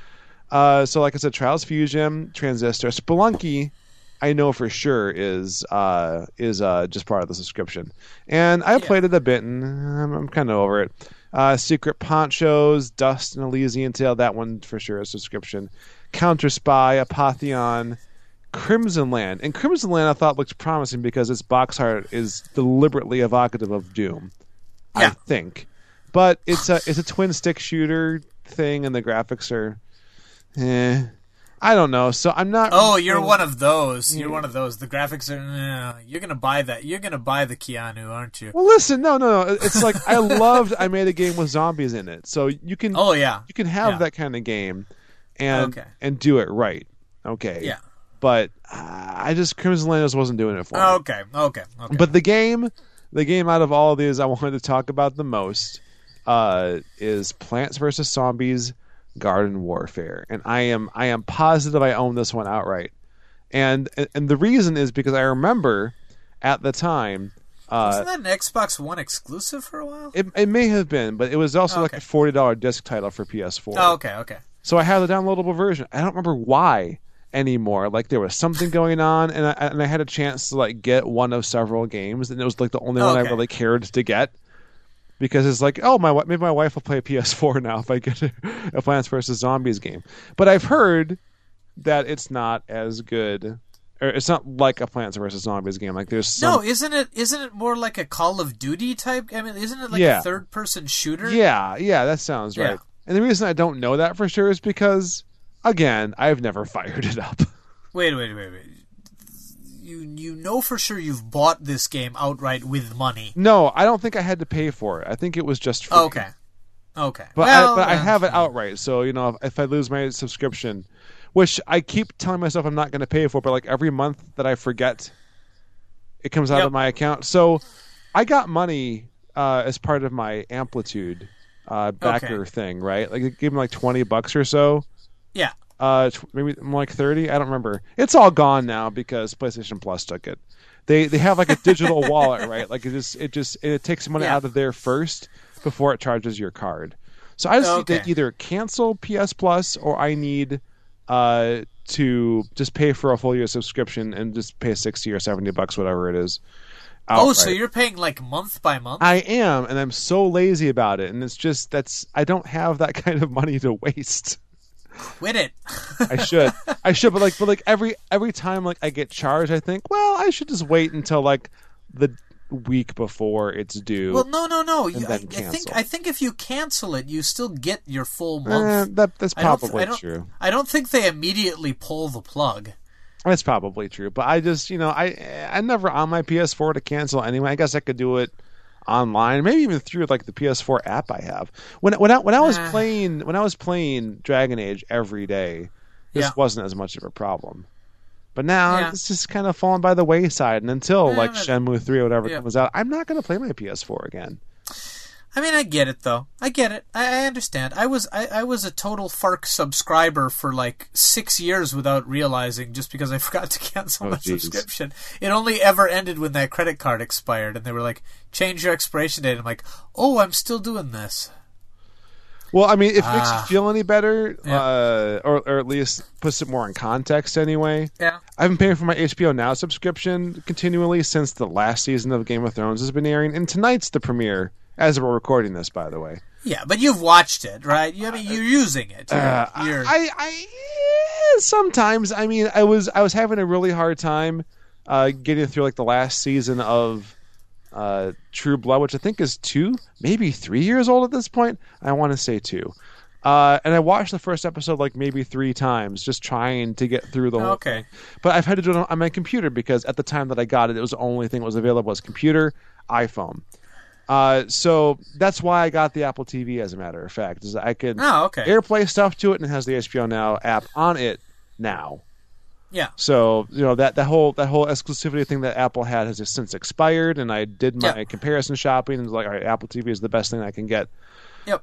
Speaker 6: Uh, so like I said, Trials Fusion, Transistor, Spelunky, I know for sure is uh, is uh, just part of the subscription, and I
Speaker 5: Yeah.
Speaker 6: played it a bit, and I'm, I'm kind of over it. Uh, Secret Ponchos, Dust and Elysian Tale, that one for sure is subscription. Counter Spy, Apotheon, Crimson Land, and Crimson Land I thought looked promising because its box art is deliberately evocative of Doom. I
Speaker 5: Yeah.
Speaker 6: think, but it's a it's a twin stick shooter thing, and the graphics are, eh. I don't know. So I'm not.
Speaker 5: Oh, you're one of those. You're one of those. The graphics are. Uh, you're gonna buy that. You're gonna buy the Keanu, aren't you?
Speaker 6: Well, listen, no, no, no. It's like I loved. I made a game with zombies in it, so you can.
Speaker 5: Oh yeah.
Speaker 6: You can have
Speaker 5: Yeah.
Speaker 6: that kind of game, and
Speaker 5: Okay.
Speaker 6: and do it right. Okay.
Speaker 5: Yeah.
Speaker 6: But uh, I just Crimson Land just wasn't doing it for me.
Speaker 5: Okay. Okay. Okay.
Speaker 6: But the game, the game out of all of these I wanted to talk about the most uh, is Plants versus Zombies Garden Warfare, and I am I am positive I own this one outright, and and the reason is because I remember at the time. Uh,
Speaker 5: Wasn't that an Xbox One exclusive for a while?
Speaker 6: it it may have been, but it was also
Speaker 5: Oh,
Speaker 6: like
Speaker 5: okay.
Speaker 6: a forty dollar disc title for P S four.
Speaker 5: Oh, okay. Okay.
Speaker 6: So I had the downloadable version. I don't remember why anymore. Like there was something going on, and I, and I had a chance to like get one of several games, and it was like the only one I
Speaker 5: Okay.
Speaker 6: really cared to get. Because it's like, oh, my wi- maybe my wife will play P S four now if I get a, a Plants versus. Zombies game. But I've heard that it's not as good, or it's not like a Plants versus. Zombies game. Like there's some,
Speaker 5: No, isn't it? Isn't it more like a Call of Duty type? I mean, isn't it like
Speaker 6: Yeah.
Speaker 5: a third-person shooter?
Speaker 6: yeah, yeah, that sounds right.
Speaker 5: Yeah.
Speaker 6: And the reason I don't know that for sure is because, again, I've never fired it up.
Speaker 5: Wait, wait, wait, wait. You you know for sure you've bought this game outright with money.
Speaker 6: No, I don't think I had to pay for it. I think it was just free.
Speaker 5: Okay. Okay.
Speaker 6: But,
Speaker 5: well,
Speaker 6: I, but I
Speaker 5: then-
Speaker 6: have it outright, so you know if, if I lose my subscription, which I keep telling myself I'm not going to pay for, but like every month that I forget, it comes out
Speaker 5: Yep.
Speaker 6: of my account. So I got money uh, as part of my Amplitude uh, backer
Speaker 5: Okay.
Speaker 6: thing, right? Like it gave me like twenty bucks or so,
Speaker 5: Yeah.
Speaker 6: uh, tw- maybe more like thirty. I don't remember. It's all gone now because PlayStation Plus took it. They they have like a digital wallet, right? Like it just it just it takes money
Speaker 5: Yeah.
Speaker 6: out of there first before it charges your card. So I just need
Speaker 5: Okay.
Speaker 6: to either cancel P S Plus or I need uh, to just pay for a full year subscription and just pay sixty or seventy bucks, whatever it is.
Speaker 5: Oh, so
Speaker 6: outright.
Speaker 5: you're paying like month by month?
Speaker 6: I am, and I'm so lazy about it, and it's just that's I don't have that kind of money to waste.
Speaker 5: Quit it.
Speaker 6: I should, I should, but like, but like every every time like I get charged, I think, well, I should just wait until like the week before it's due.
Speaker 5: Well, no, no, no. You,
Speaker 6: then
Speaker 5: I, I think
Speaker 6: cancel.
Speaker 5: I think if you cancel it, you still get your full
Speaker 6: Eh,
Speaker 5: month.
Speaker 6: that that's
Speaker 5: I don't th-
Speaker 6: probably
Speaker 5: I don't,
Speaker 6: true.
Speaker 5: I don't think they immediately pull the plug.
Speaker 6: That's probably true, but I just, you know, I I'm never on my P S four to cancel anyway. I guess I could do it online, maybe even through like the P S four app I have. When when I when I was
Speaker 5: Ah.
Speaker 6: playing when I was playing Dragon Age every day, this
Speaker 5: Yeah.
Speaker 6: wasn't as much of a problem. But now
Speaker 5: Yeah.
Speaker 6: it's just kind of fallen by the wayside, and until
Speaker 5: Yeah,
Speaker 6: like
Speaker 5: but-
Speaker 6: Shenmue three or whatever
Speaker 5: Yeah.
Speaker 6: comes out, I'm not going to play my P S four again.
Speaker 5: I mean, I get it though. I get it. I, I understand. I was I, I was a total Fark subscriber for like six years without realizing, just because I forgot to cancel
Speaker 6: Oh,
Speaker 5: my
Speaker 6: jeez.
Speaker 5: subscription. It only ever ended when that credit card expired, and they were like, "Change your expiration date." I'm like, "Oh, I'm still doing this."
Speaker 6: Well, I mean, if it makes you
Speaker 5: Ah.
Speaker 6: feel any better,
Speaker 5: Yeah.
Speaker 6: uh, or or at least puts it more in context anyway.
Speaker 5: Yeah.
Speaker 6: I've been paying for my H B O Now subscription continually since the last season of Game of Thrones has been airing, and tonight's the premiere, as we're recording this, by the way.
Speaker 5: Yeah, but you've watched it, right? You, I mean, you're using it. You're,
Speaker 6: Uh,
Speaker 5: you're-
Speaker 6: I, I eh, sometimes, I mean, I was I was having a really hard time uh, getting through like the last season of uh, True Blood, which I think is two, maybe three years old at this point. I want to say two. Uh, and I watched the first episode like maybe three times, just trying to get through the whole
Speaker 5: Okay.
Speaker 6: thing. But I've had to do it on, on my computer because at the time that I got it, it was the only thing that was available was computer, iPhone. Uh, so that's why I got the Apple T V. As a matter of fact, is I could
Speaker 5: Oh, okay.
Speaker 6: AirPlay stuff to it, and it has the H B O Now app on it now.
Speaker 5: yeah.
Speaker 6: So you know that that whole that whole exclusivity thing that Apple had has since expired, and I did my
Speaker 5: Yeah.
Speaker 6: comparison shopping and was like, all right, Apple T V is the best thing I can get.
Speaker 5: Yep.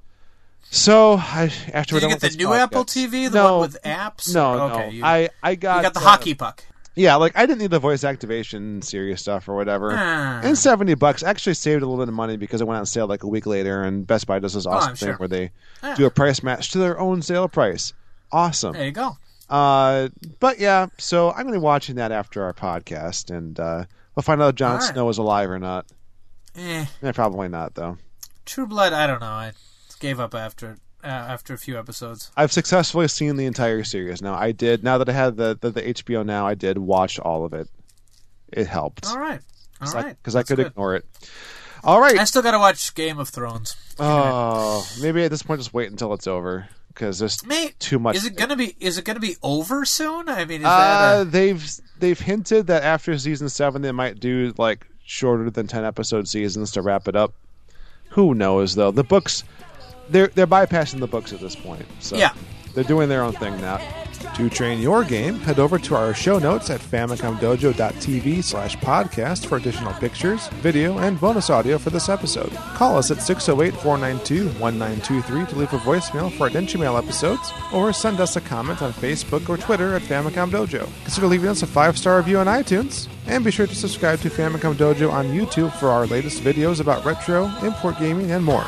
Speaker 6: So I, after we're
Speaker 5: Did you
Speaker 6: done
Speaker 5: get
Speaker 6: with
Speaker 5: the
Speaker 6: this
Speaker 5: new
Speaker 6: podcast-
Speaker 5: Apple T V, the
Speaker 6: no,
Speaker 5: one with apps?
Speaker 6: No,
Speaker 5: okay,
Speaker 6: no.
Speaker 5: You,
Speaker 6: I I got
Speaker 5: you got the
Speaker 6: uh,
Speaker 5: hockey puck.
Speaker 6: Yeah, like I didn't need the voice activation serious stuff or whatever.
Speaker 5: Ah.
Speaker 6: And seventy bucks I actually saved a little bit of money because it went on sale like a week later, and Best Buy does this awesome
Speaker 5: Oh, I'm
Speaker 6: thing
Speaker 5: sure.
Speaker 6: where they
Speaker 5: Yeah.
Speaker 6: do a price match to their own sale price. Awesome.
Speaker 5: There you go.
Speaker 6: Uh, but yeah, so I'm going to be watching that after our podcast, and uh, we'll find out if Jon
Speaker 5: All right.
Speaker 6: Snow is alive or not.
Speaker 5: Eh.
Speaker 6: Yeah, probably not, though.
Speaker 5: True Blood, I don't know. I gave up after uh, after a few episodes.
Speaker 6: I've successfully seen the entire series now. I did, now that I had the, the, the H B O Now, I did watch all of it. It helped.
Speaker 5: All right. All right.
Speaker 6: Because I
Speaker 5: That's
Speaker 6: could
Speaker 5: good.
Speaker 6: ignore it. All right.
Speaker 5: I still got to watch Game of Thrones.
Speaker 6: Oh, maybe at this point just wait until it's over. Because there's
Speaker 5: Mate,
Speaker 6: too much.
Speaker 5: Is it gonna be? Is it gonna be over soon? I mean, is
Speaker 6: Uh,
Speaker 5: that a,
Speaker 6: they've they've hinted that after season seven they might do like shorter than ten episode seasons to wrap it up. Who knows though? The books, they're they're bypassing the books at this point. So
Speaker 5: Yeah.
Speaker 6: they're doing their own thing now.
Speaker 2: To train your game, head over to our show notes at famicomdojo.tv slash podcast for additional pictures, video, and bonus audio for this episode. Call us at six oh eight, four nine two, one nine two three to leave a voicemail for Adventure Mail episodes, or send us a comment on Facebook or Twitter at Famicom Dojo. Consider leaving us a five-star review on iTunes, and be sure to subscribe to Famicom Dojo on YouTube for our latest videos about retro, import gaming, and more.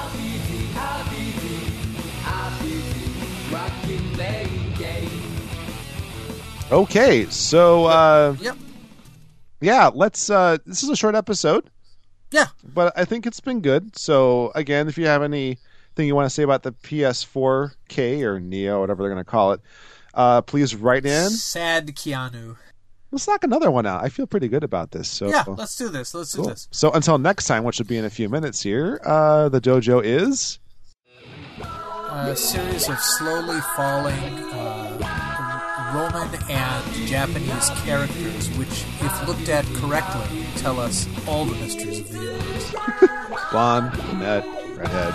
Speaker 6: Okay, so uh,
Speaker 5: Yep.
Speaker 6: yeah, let's. Uh, this is a short episode,
Speaker 5: Yeah.
Speaker 6: but I think it's been good. So again, if you have anything you want to say about the P S four K or Neo, whatever they're going to call it, uh, please write in.
Speaker 5: Sad Keanu.
Speaker 6: Let's knock another one out. I feel pretty good about this. So
Speaker 5: Yeah, let's do this. Let's do
Speaker 6: cool.
Speaker 5: this.
Speaker 6: So until next time, which will be in a few minutes here, uh, the dojo is.
Speaker 5: A series of slowly falling uh, Roman and Japanese characters, which, if looked at correctly, tell us all the mysteries of the universe.
Speaker 6: Blonde, brunette, redhead.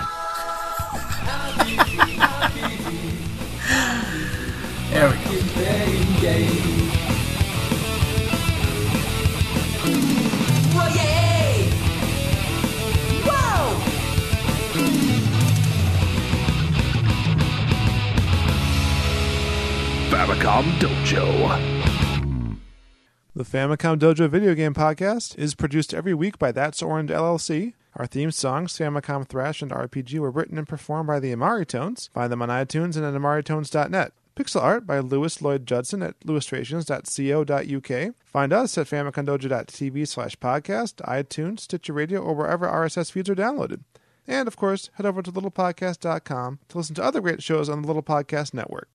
Speaker 5: There we go.
Speaker 4: Whoa, yeah! Whoa!
Speaker 8: Famicom Dojo.
Speaker 2: The Famicom Dojo video game podcast is produced every week by That's Orange L L C. Our theme songs, Famicom Thrash and R P G, were written and performed by the Amari Tones. Find them on iTunes and at amari tones dot net. Pixel art by Lewis Lloyd Judson at illustrations dot co dot uk. Find us at famicomdojo.tv slash podcast, iTunes, Stitcher Radio, or wherever R S S feeds are downloaded. And, of course, head over to little podcast dot com to listen to other great shows on the Little Podcast Network.